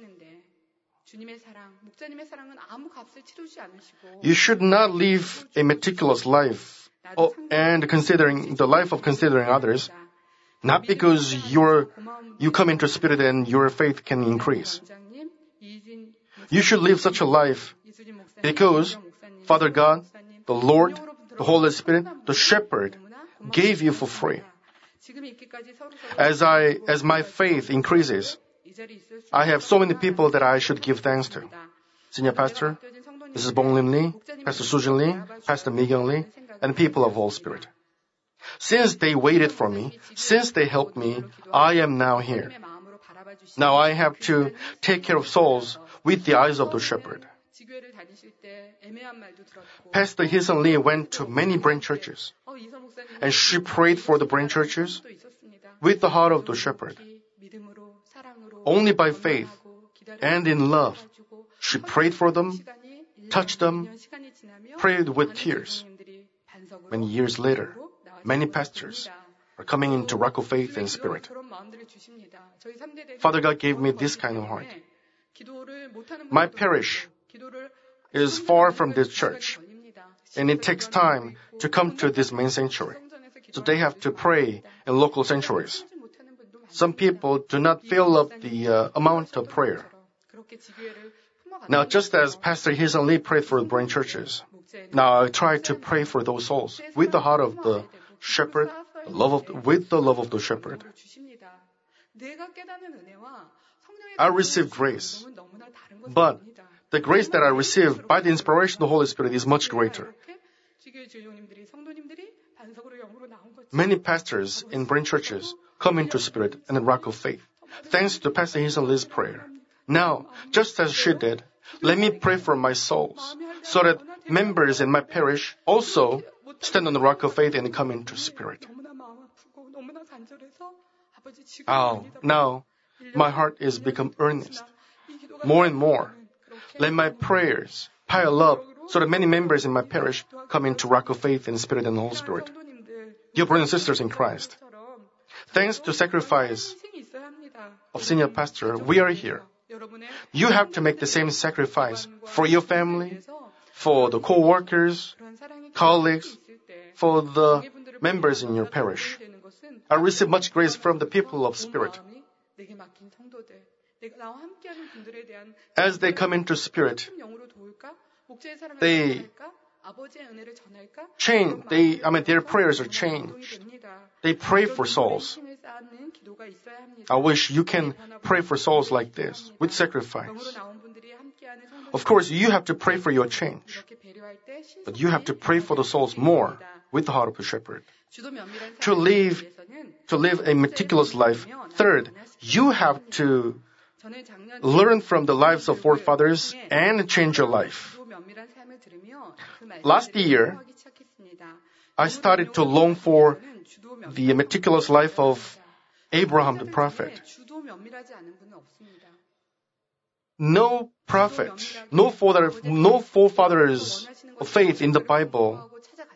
You should not live a meticulous life oh, and considering the life of considering others, not because you're, you come into spirit and your faith can increase. You should live such a life because Father God, the Lord, the Holy Spirit, the Shepherd gave you for free. As I, as my faith increases, I have so many people that I should give thanks to. Senior Pastor, Missus Bong Lim Lee, Pastor Sujin Lee, Pastor Mi-kyung Lee, and people of all spirit. Since they waited for me, since they helped me, I am now here. Now I have to take care of souls with the eyes of the shepherd. Pastor Hyun Lee went to many brain churches, and she prayed for the brain churches with the heart of the shepherd. Only by faith and in love, she prayed for them, touched them, prayed with tears. Many years later, many pastors are coming into Rock of Faith and Spirit. Father God gave me this kind of heart. My parish is far from this church, and it takes time to come to this main sanctuary. So they have to pray in local sanctuaries. Some people do not fill up the uh, amount of prayer. Now, just as Pastor Hyun Lee prayed for brain churches, now I try to pray for those souls with the heart of the shepherd, the love of, with the love of the shepherd. I receive grace, but the grace that I receive by the inspiration of the Holy Spirit is much greater. Many pastors in brain churches come into Spirit and the Rock of Faith, thanks to Pastor Hyun Lee's prayer. Now, just as she did, let me pray for my souls, so that members in my parish also stand on the Rock of Faith and come into Spirit. Oh, now my heart is become earnest. More and more, let my prayers pile up so that many members in my parish come into Rock of Faith and Spirit and the Holy Spirit. Dear brothers and sisters in Christ, thanks to sacrifice of senior pastor, we are here. You have to make the same sacrifice for your family, for the co-workers, colleagues, for the members in your parish. I receive much grace from the people of Spirit. As they come into Spirit, they change, they, I mean, their prayers are changed. They pray for souls. I wish you can pray for souls like this, with sacrifice. Of course, you have to pray for your change, but you have to pray for the souls more with the heart of a shepherd. To live, to live a meticulous life. Third, you have to learn from the lives of forefathers and change your life. Last year, I started to long for the meticulous life of Abraham the prophet. No prophet, no father, no forefathers of faith in the Bible.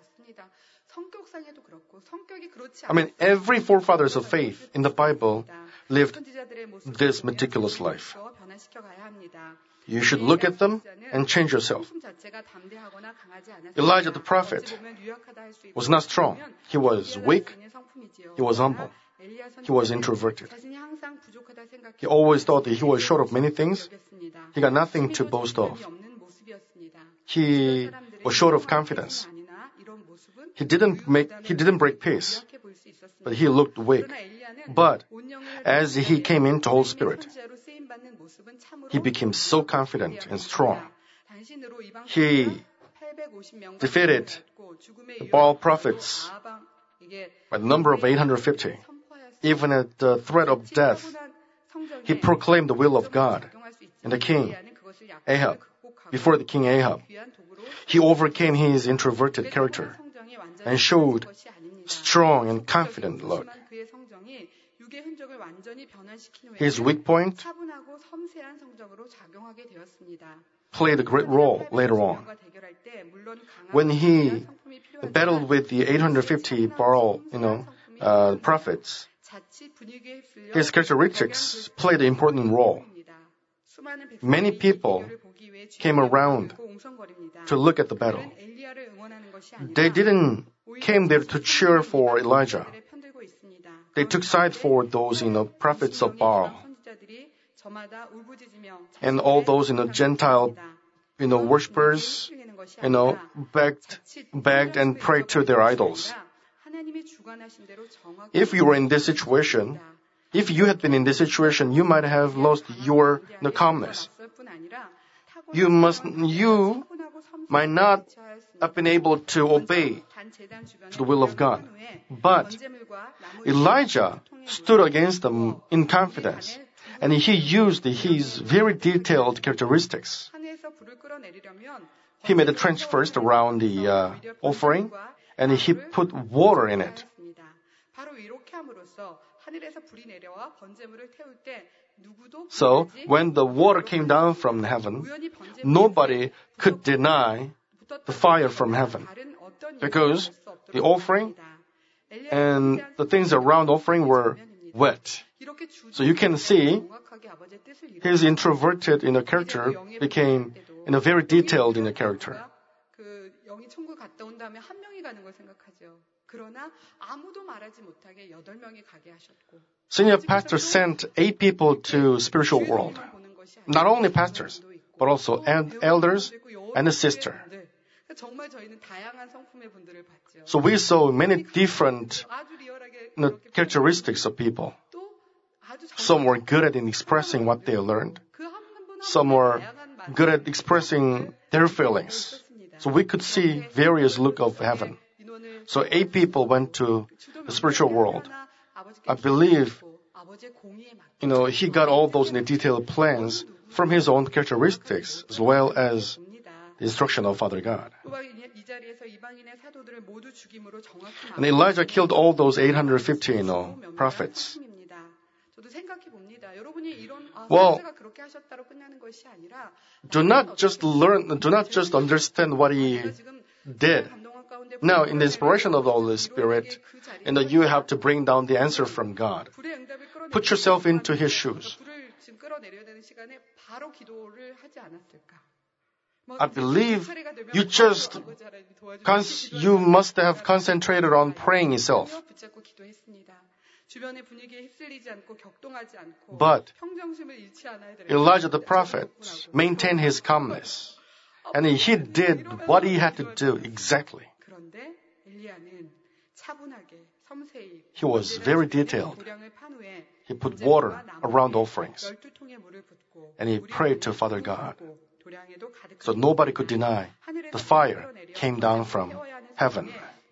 I mean, every forefathers of faith in the Bible lived this meticulous life. You should look at them and change yourself. Elijah the prophet was not strong. He was weak. He was humble. He was introverted. He always thought that he was short of many things. He got nothing to boast of. He was short of confidence. He didn't make, he didn't break peace, but he looked weak. But as he came into Holy Spirit, he became so confident and strong. He defeated the Baal prophets by the number of eight hundred fifty. Even at the threat of death, he proclaimed the will of God. And the king, Ahab, before the king Ahab, he overcame his introverted character and showed strong and confident look. His weak point played a great role later on. When he battled with the eight hundred fifty Baal, you know, uh, prophets, his characteristics played an important role. Many people came around to look at the battle. They didn't came there to cheer for Elijah. They took side for those, you know, prophets of Baal. And all those, you know, Gentile, you know, worshippers, you know, begged, begged and prayed to their idols. If you were in this situation, if you had been in this situation, you might have lost your you know, calmness. You must, you might not have been able to obey to the will of God. But Elijah stood against them in confidence And he used his very detailed characteristics. He made a trench first around the uh, offering, and he put water in it. So, when the water came down from heaven, nobody could deny the fire from heaven, because the offering and the things around offering were wet. So you can see his introverted inner character became in a very detailed inner character. Senior pastor sent eight people to spiritual world. Not only pastors, but also elders and a sister. So we saw many different you know, characteristics of people. Some were good at expressing what they learned. Some were good at expressing their feelings. So we could see various look of heaven. So eight people went to the spiritual world. I believe, you know, he got all those in the detailed plans from his own characteristics as well as the instruction of Father God. And Elijah killed all those eight hundred fifty, you know, prophets. Well, do not just learn, do not just understand what he did. Now, in the inspiration of the Holy Spirit, you know, you have to bring down the answer from God. Put yourself into his shoes. I believe you just, cons- you must have concentrated on praying itself. But Elijah the prophet maintained his calmness, and he did what he had to do exactly. He was very detailed. He put water around offerings, and he prayed to Father God. So nobody could deny the fire came down from heaven.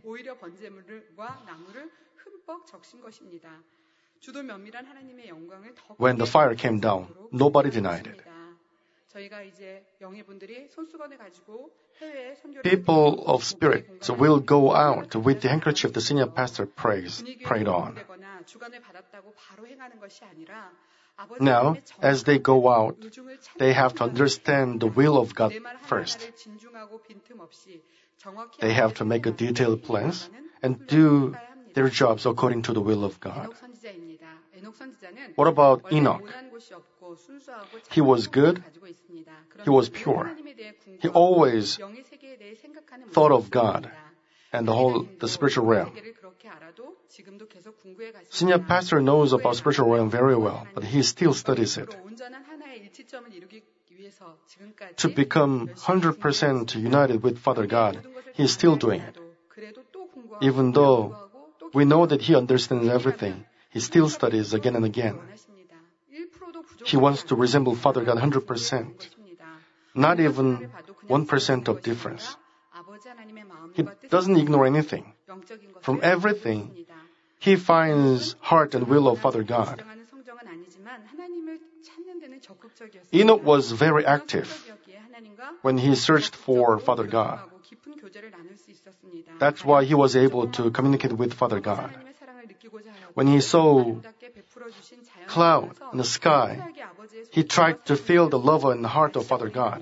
When the fire came down, nobody denied it. People of spirit will go out with the handkerchief the senior pastor prays, prayed on. Now, as they go out, they have to understand the will of God first. They have to make a detailed plans and do their jobs according to the will of God. What about Enoch? He was good. He was pure. He always thought of God and the whole, the spiritual realm. Senior pastor knows about spiritual realm very well, but he still studies it. To become one hundred percent united with Father God, he is still doing it. Even though we know that he understands everything, he still studies again and again. He wants to resemble Father God one hundred percent. Not even one percent of difference. He doesn't ignore anything. From everything, he finds heart and will of Father God. Enoch was very active when he searched for Father God. That's why he was able to communicate with Father God. When he saw cloud in the sky, he tried to feel the love in the heart of Father God.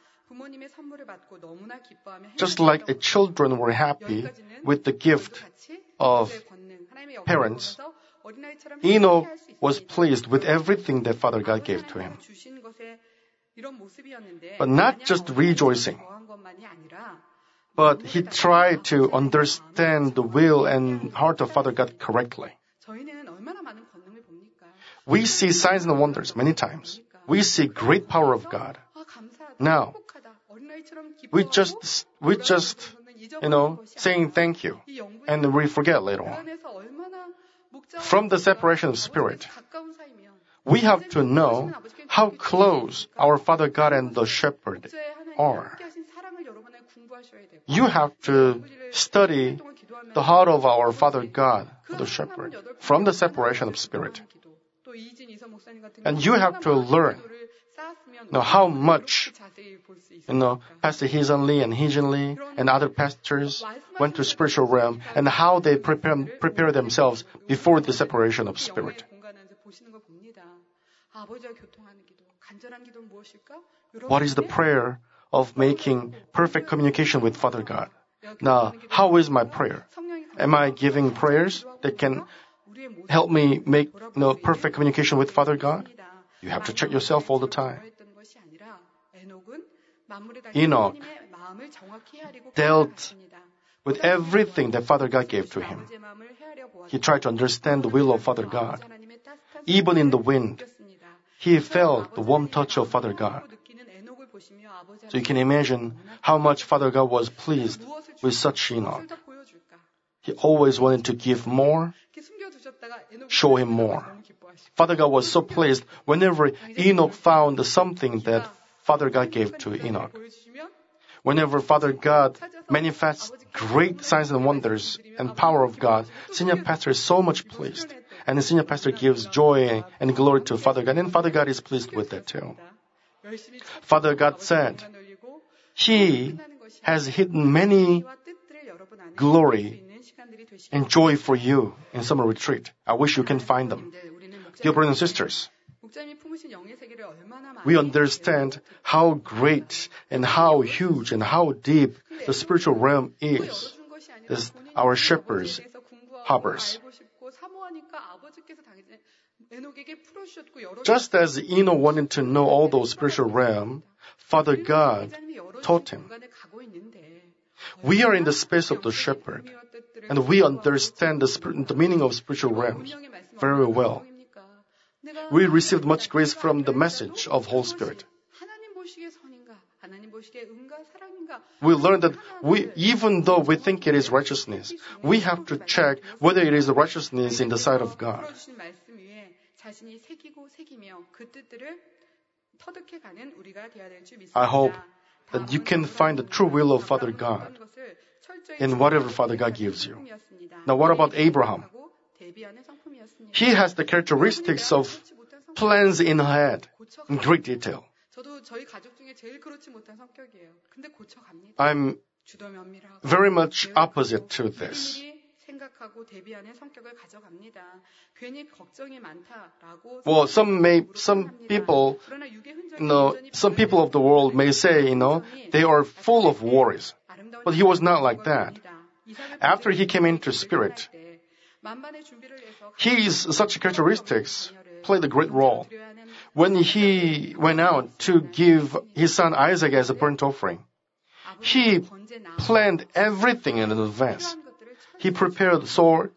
Just like the children were happy with the gift of parents, Enoch was pleased with everything that Father God gave to him. But not just rejoicing, but he tried to understand the will and heart of Father God correctly. We see signs and wonders many times. We see great power of God. Now, we just, we just, you know, saying thank you, and we forget later on. From the separation of spirit, we have to know how close our Father God and the Shepherd are. You have to study the heart of our Father God, the Shepherd, from the separation of spirit. And you have to learn you know, how much you know, Pastor Heesun Lee and Heejin Lee and other pastors went to spiritual realm and how they prepare, prepare themselves before the separation of spirit. What is the prayer of making perfect communication with Father God? Now, how is my prayer? Am I giving prayers that can help me make you know, perfect communication with Father God? You have to check yourself all the time. Enoch dealt with everything that Father God gave to him. He tried to understand the will of Father God. Even in the wind, he felt the warm touch of Father God. So you can imagine how much Father God was pleased with such Enoch. He always wanted to give more, show him more. Father God was so pleased whenever Enoch found something that Father God gave to Enoch. Whenever Father God manifests great signs and wonders and power of God, senior pastor is so much pleased. And the senior pastor gives joy and glory to Father God, and Father God is pleased with that too. Father God said, He has hidden many glory and joy for you in summer retreat. I wish you can find them. Dear brothers and sisters, we understand how great and how huge and how deep the spiritual realm is. This our shepherds harbors. Just as Enoch wanted to know all those spiritual realm, Father God taught him. We are in the space of the shepherd, and we understand the, spirit, the meaning of spiritual realms very well. We received much grace from the message of Holy Spirit. We learned that we, even though we think it is righteousness, we have to check whether it is righteousness in the sight of God. I hope that you can find the true will of Father God in whatever Father God gives you. Now, what about Abraham? He has the characteristics of plans in head in great detail. I'm very much opposite to this. Well, some may, some people, you know, some people of the world may say, you know, they are full of worries. But he was not like that. After he came into spirit, his such characteristics played a great role. When he went out to give his son Isaac as a burnt offering, he planned everything in advance. He prepared the sword,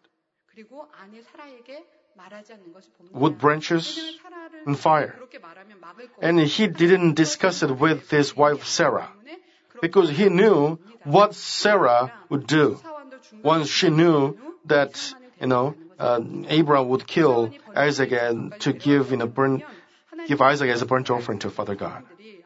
wood branches, and fire. And he didn't discuss it with his wife Sarah, because he knew what Sarah would do once she knew that, you know, uh, Abraham would kill Isaac and to give, you know, burn, give Isaac as a burnt offering to Father God.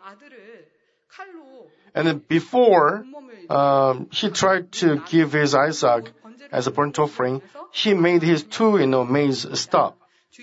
And then before um, he tried to give his Isaac as a burnt offering, he made his two, you know, maids stop.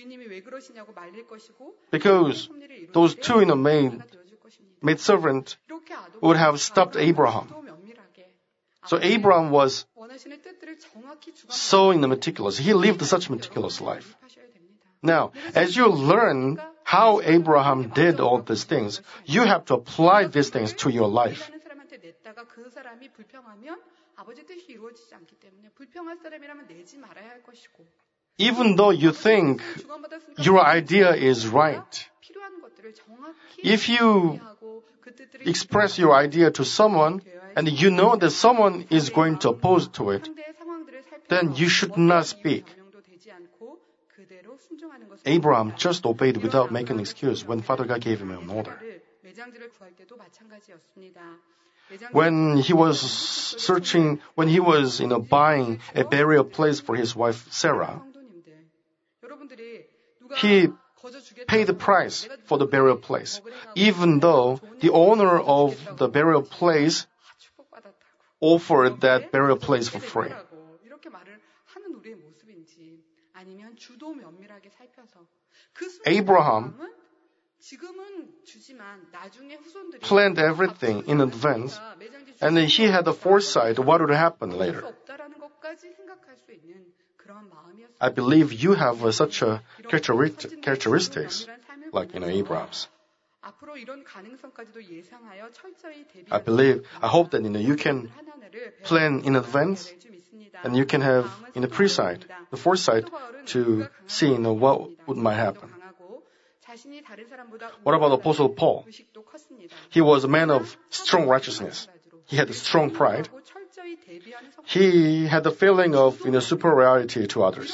Because those two, you know, maid, maid servant would have stopped Abraham. So Abraham was so, you know, meticulous. He lived such a meticulous life. Now, as you learn how Abraham did all these things, you have to apply these things to your life. Even though you think your idea is right, if you express your idea to someone and you know that someone is going to oppose to it, then you should not speak. Abraham just obeyed without making an excuse when Father God gave him an order. When he was searching, when he was, you know, buying a burial place for his wife Sarah, he paid the price for the burial place, even though the owner of the burial place offered that burial place for free. Abraham planned everything in advance, and he had the foresight of what would happen later. I believe you have uh, such a characteristic, characteristics like you know Abraham's. I believe, I hope that you know you can plan in advance, and you can have in the pre-sight, the foresight to see you know what would might happen. What about Apostle Paul? He was a man of strong righteousness. He had a strong pride. He had the feeling of you know, superiority to others.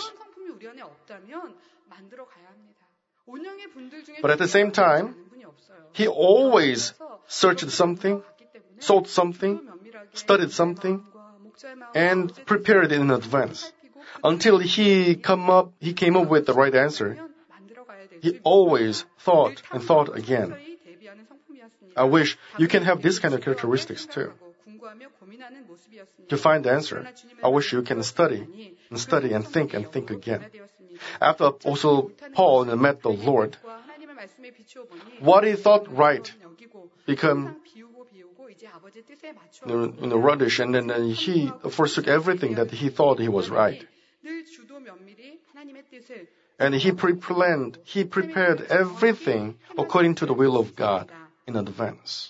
But at the same time, he always searched something, sought something, studied something, and prepared it in advance. Until he come up, he came up with the right answer, he always thought and thought again. I wish you can have this kind of characteristics too. To find the answer, I wish you can study and study and think and think again. After Apostle Paul met the Lord, what he thought right became you know, rubbish, and then he forsook everything that he thought he was right. And he pre-planned, he prepared everything according to the will of God in advance.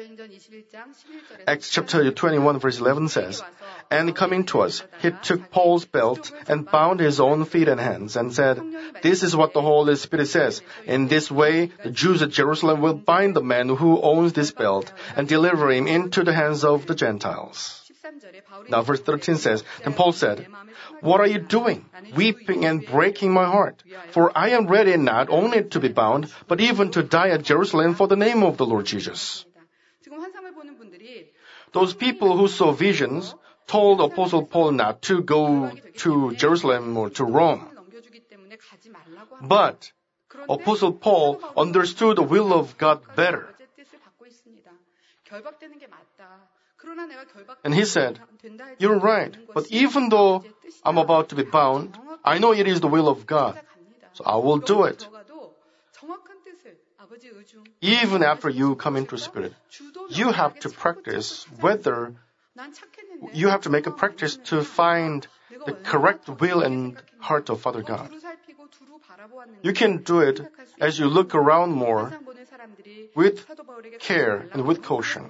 Acts chapter twenty-one verse eleven says, "And coming to us, he took Paul's belt and bound his own feet and hands and said, 'This is what the Holy Spirit says. In this way, the Jews at Jerusalem will bind the man who owns this belt and deliver him into the hands of the Gentiles.'" Now verse thirteen says, "And Paul said, 'What are you doing, weeping and breaking my heart? For I am ready not only to be bound, but even to die at Jerusalem for the name of the Lord Jesus.'" Those people who saw visions told Apostle Paul not to go to Jerusalem or to Rome. But Apostle Paul understood the will of God better. And he said, "You're right, but even though I'm about to be bound, I know it is the will of God, so I will do it." Even after you come into Spirit, you have to practice whether you have to make a practice to find the correct will and heart of Father God. You can do it as you look around more with care and with caution.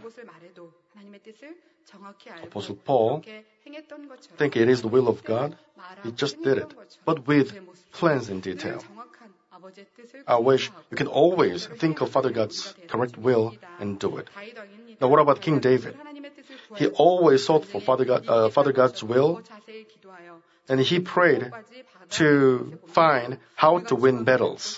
Apostle Paul think it is the will of God. He just did it, but with plans in detail. I wish you can always think of Father God's correct will and do it. Now, what about King David? He always sought for Father, God, uh, Father God's will, and he prayed to find how to win battles.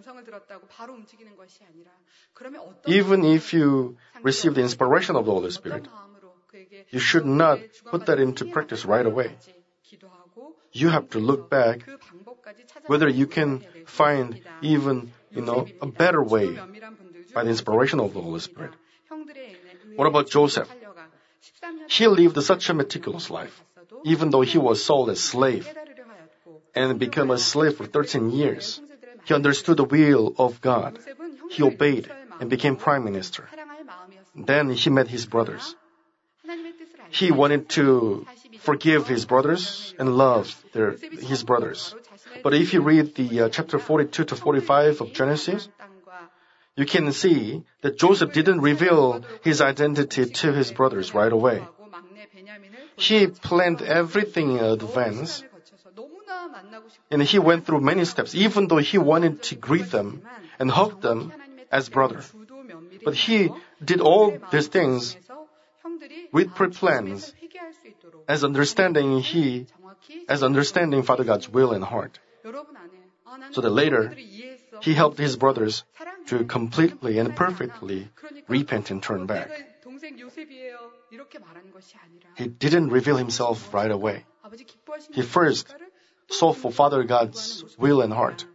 Even if you receive the inspiration of the Holy Spirit, you should not put that into practice right away. You have to look back whether you can find even, you know, a better way by the inspiration of the Holy Spirit. What about Joseph? He lived such a meticulous life, even though he was sold as slave and became a slave for thirteen years. He understood the will of God. He obeyed and became prime minister. Then he met his brothers. He wanted to forgive his brothers and love their, his brothers. But if you read the uh, chapter forty-two to forty-five of Genesis, you can see that Joseph didn't reveal his identity to his brothers right away. He planned everything in advance, and he went through many steps, even though he wanted to greet them and hug them as brother. But he did all these things with pre-plans, as understanding he, as understanding Father God's will and heart. So that later, he helped his brothers to completely and perfectly repent and turn back. He didn't reveal himself right away. He first sought for Father God's will and heart.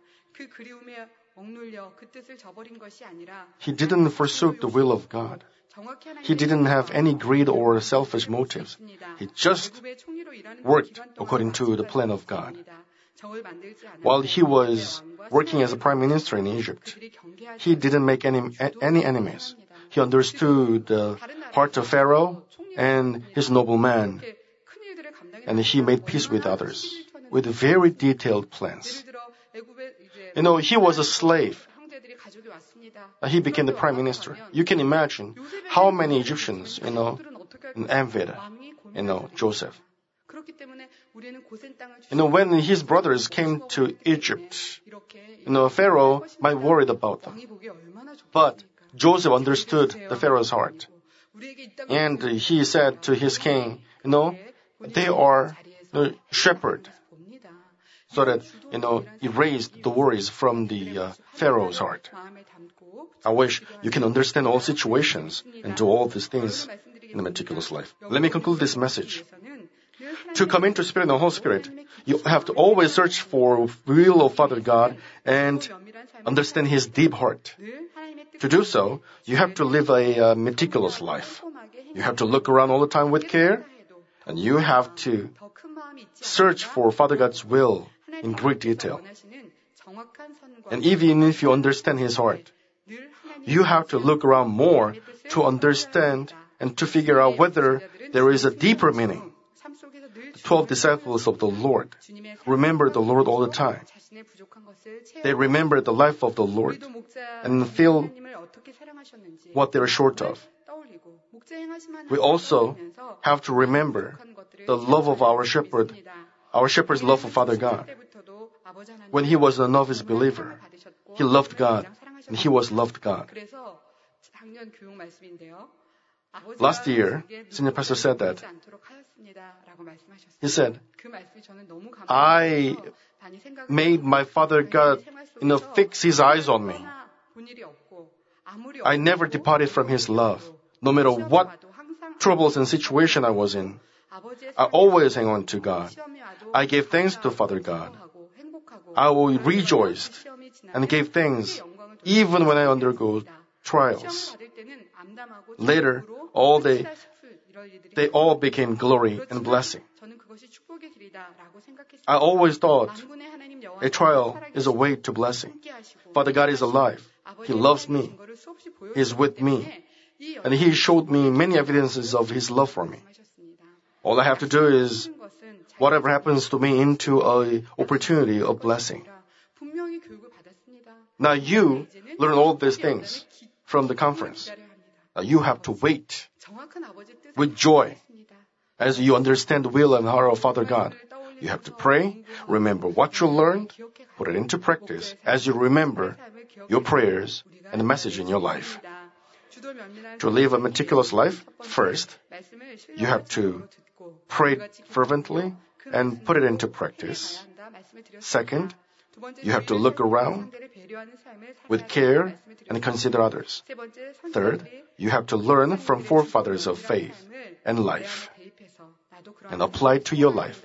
He didn't forsake the will of God. He didn't have any greed or selfish motives. He just worked according to the plan of God. While he was working as a prime minister in Egypt, he didn't make any, any enemies. He understood the heart of Pharaoh and his nobleman, and he made peace with others with very detailed plans. You know, he was a slave. He became the prime minister. You can imagine how many Egyptians, you know, envied, you know, Joseph. You know, when his brothers came to Egypt, you know, Pharaoh might worried about them. But Joseph understood the Pharaoh's heart. And he said to his king, you know, they are the shepherd. So that, you know, erased the worries from the uh, Pharaoh's heart. I wish you can understand all situations and do all these things in a meticulous life. Let me conclude this message. To come into Spirit and the Holy Spirit, you have to always search for the will of Father God and understand His deep heart. To do so, you have to live a uh, meticulous life. You have to look around all the time with care, and you have to search for Father God's will in great detail. And even if you understand His heart, you have to look around more to understand and to figure out whether there is a deeper meaning. The twelve disciples of the Lord remember the Lord all the time. They remember the life of the Lord and feel what they are short of. We also have to remember the love of our shepherd, our shepherd's love for Father God. When he was a novice believer, he loved God, and he was loved God. Last year, Senior Pastor said that. He said, I made my Father God, you know, fix His eyes on me. I never departed from His love. No matter what troubles and situation I was in, I always hang on to God. I gave thanks to Father God. I rejoiced and gave thanks even when I undergo trials. Later, all they, they all became glory and blessing. I always thought a trial is a way to blessing. Father God is alive. He loves me. He is with me. And He showed me many evidences of His love for me. All I have to do is, whatever happens to me, into an opportunity of blessing. Now you learn all these things from the conference. Now you have to wait with joy as you understand the will and heart of Father God. You have to pray, remember what you learned, put it into practice as you remember your prayers and the message in your life. To live a meticulous life, first, you have to pray fervently and put it into practice. Second, you have to look around with care and consider others. Third, you have to learn from forefathers of faith and life and apply it to your life.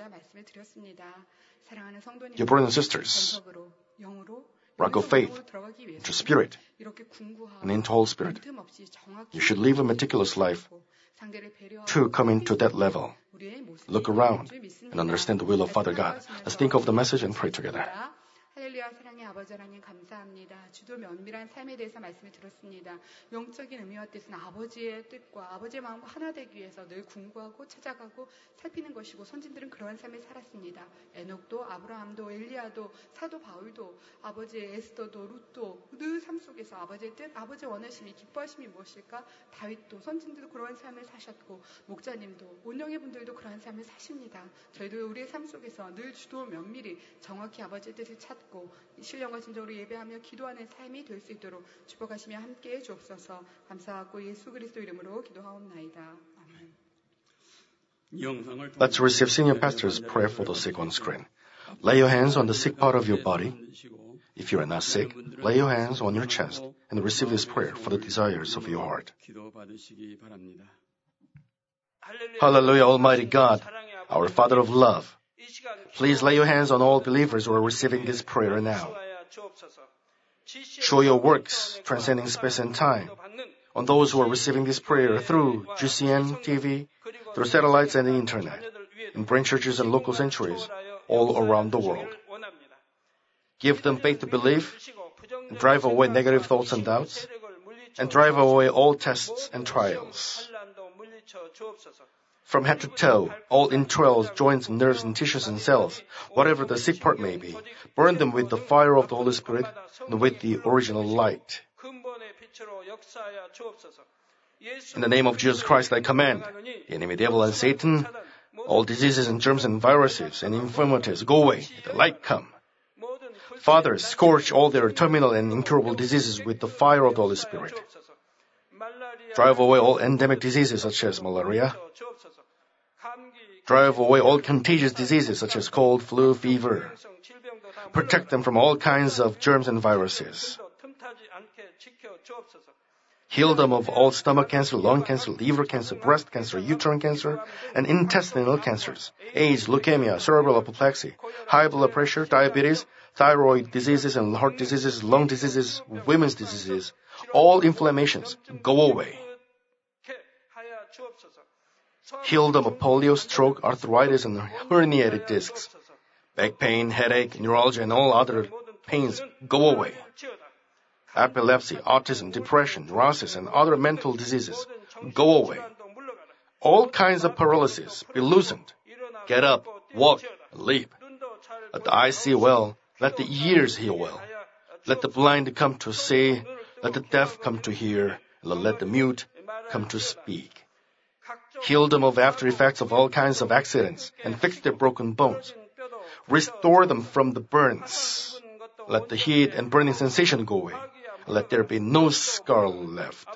Your brothers and sisters, rock of faith, into spirit, and into Holy Spirit. You should live a meticulous life to come into that level. Look around and understand the will of Father God. Let's think of the message and pray together.
할렐루야 사랑의 아버지 하나님 감사합니다. 주도 면밀한 삶에 대해서 말씀을 들었습니다. 영적인 의미와 뜻은 아버지의 뜻과 아버지의 마음과 하나 되기 위해서 늘 궁구하고 찾아가고 살피는 것이고 선진들은 그러한 삶을 살았습니다. 에녹도 아브라함도 엘리야도 사도 바울도 아버지의 에스더도 룻도 늘 삶 속에서 아버지의 뜻, 아버지의 원하심이 기뻐하심이 무엇일까? 다윗도 선진들도 그러한 삶을 사셨고 목자님도 온영의 분들도 그러한 삶을 사십니다. 저희도 우리의 삶 속에서 늘 주도 면밀히 정확히 아버지의 뜻을 찾고 신령과 진정으로 예배하며 기도하는 삶이 될 수 있도록 축복하시며 함께해 주옵소서. 감사하고 예수 그리스도 이름으로 기도하옵나이다. 아멘.
Let's receive Senior Pastor's prayer for the sick on screen. Lay your hands on the sick part of your body. If you are not sick, lay your hands on your chest and receive this prayer for the desires of your heart. Hallelujah, Almighty God, our Father of love. Please lay your hands on all believers who are receiving this prayer now. Show your works transcending space and time on those who are receiving this prayer through G C N T V, through satellites and the internet, in branch churches and local sanctuaries all around the world. Give them faith to believe, and drive away negative thoughts and doubts, and drive away all tests and trials. From head to toe, all entrails, joints, nerves, and tissues and cells, whatever the sick part may be, burn them with the fire of the Holy Spirit and with the original light. In the name of Jesus Christ, I command the enemy devil and Satan, all diseases and germs and viruses and infirmities, go away, may the light come. Father, scorch all their terminal and incurable diseases with the fire of the Holy Spirit. Drive away all endemic diseases such as malaria. Drive away all contagious diseases such as cold, flu, fever. Protect them from all kinds of germs and viruses. Heal them of all stomach cancer, lung cancer, liver cancer, breast cancer, uterine cancer, and intestinal cancers, AIDS, leukemia, cerebral apoplexy, high blood pressure, diabetes, thyroid diseases and heart diseases, lung diseases, women's diseases, all inflammations, go away. Heal them of polio, stroke, arthritis, and herniated discs, back pain, headache, neuralgia, and all other pains, go away. Epilepsy, autism, depression, neurosis, and other mental diseases, go away. All kinds of paralysis, be loosened. Get up, walk, leap. Let the eyes see well. Let the ears hear well. Let the blind come to see. Let the deaf come to hear. And let the mute come to speak. Heal them of after effects of all kinds of accidents and fix their broken bones. Restore them from the burns. Let the heat and burning sensation go away. Let there be no scar left.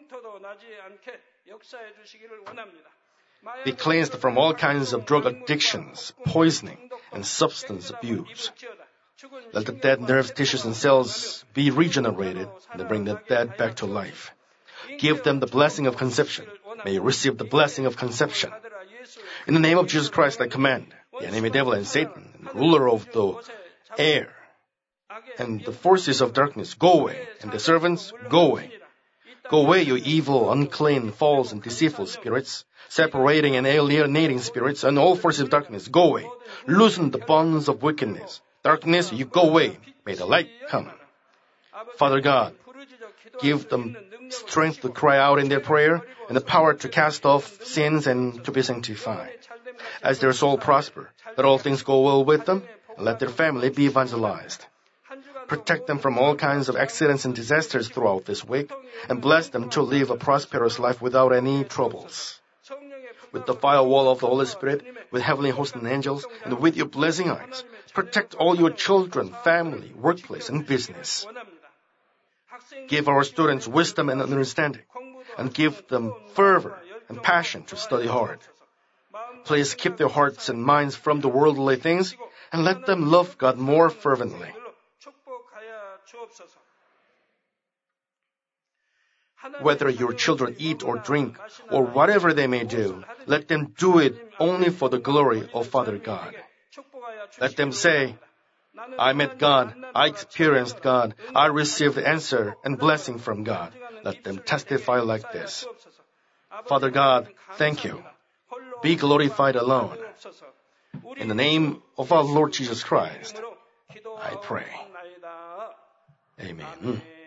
Be cleansed from all kinds of drug addictions, poisoning, and substance abuse. Let the dead nerves, tissues, and cells be regenerated and bring the dead back to life. Give them the blessing of conception. May you receive the blessing of conception. In the name of Jesus Christ, I command the enemy devil and Satan, and ruler of the air, and the forces of darkness, go away, and the servants, go away. Go away, you evil, unclean, false, and deceitful spirits, separating and alienating spirits, and all forces of darkness, go away. Loosen the bonds of wickedness. Darkness, you go away. May the light come. Father God, give them strength to cry out in their prayer, and the power to cast off sins and to be sanctified. As their soul prosper, let all things go well with them, and let their family be evangelized. Protect them from all kinds of accidents and disasters throughout this week, and bless them to live a prosperous life without any troubles. With the firewall of the Holy Spirit, with heavenly hosts and angels, and with your blessing eyes, protect all your children, family, workplace, and business. Give our students wisdom and understanding, and give them fervor and passion to study hard. Please keep their hearts and minds from the worldly things, and let them love God more fervently. Whether your children eat or drink, or whatever they may do, let them do it only for the glory of Father God. Let them say, I met God, I experienced God, I received answer and blessing from God. Let them testify like this. Father God, thank you. Be glorified alone. In the name of our Lord Jesus Christ, I pray. Amen.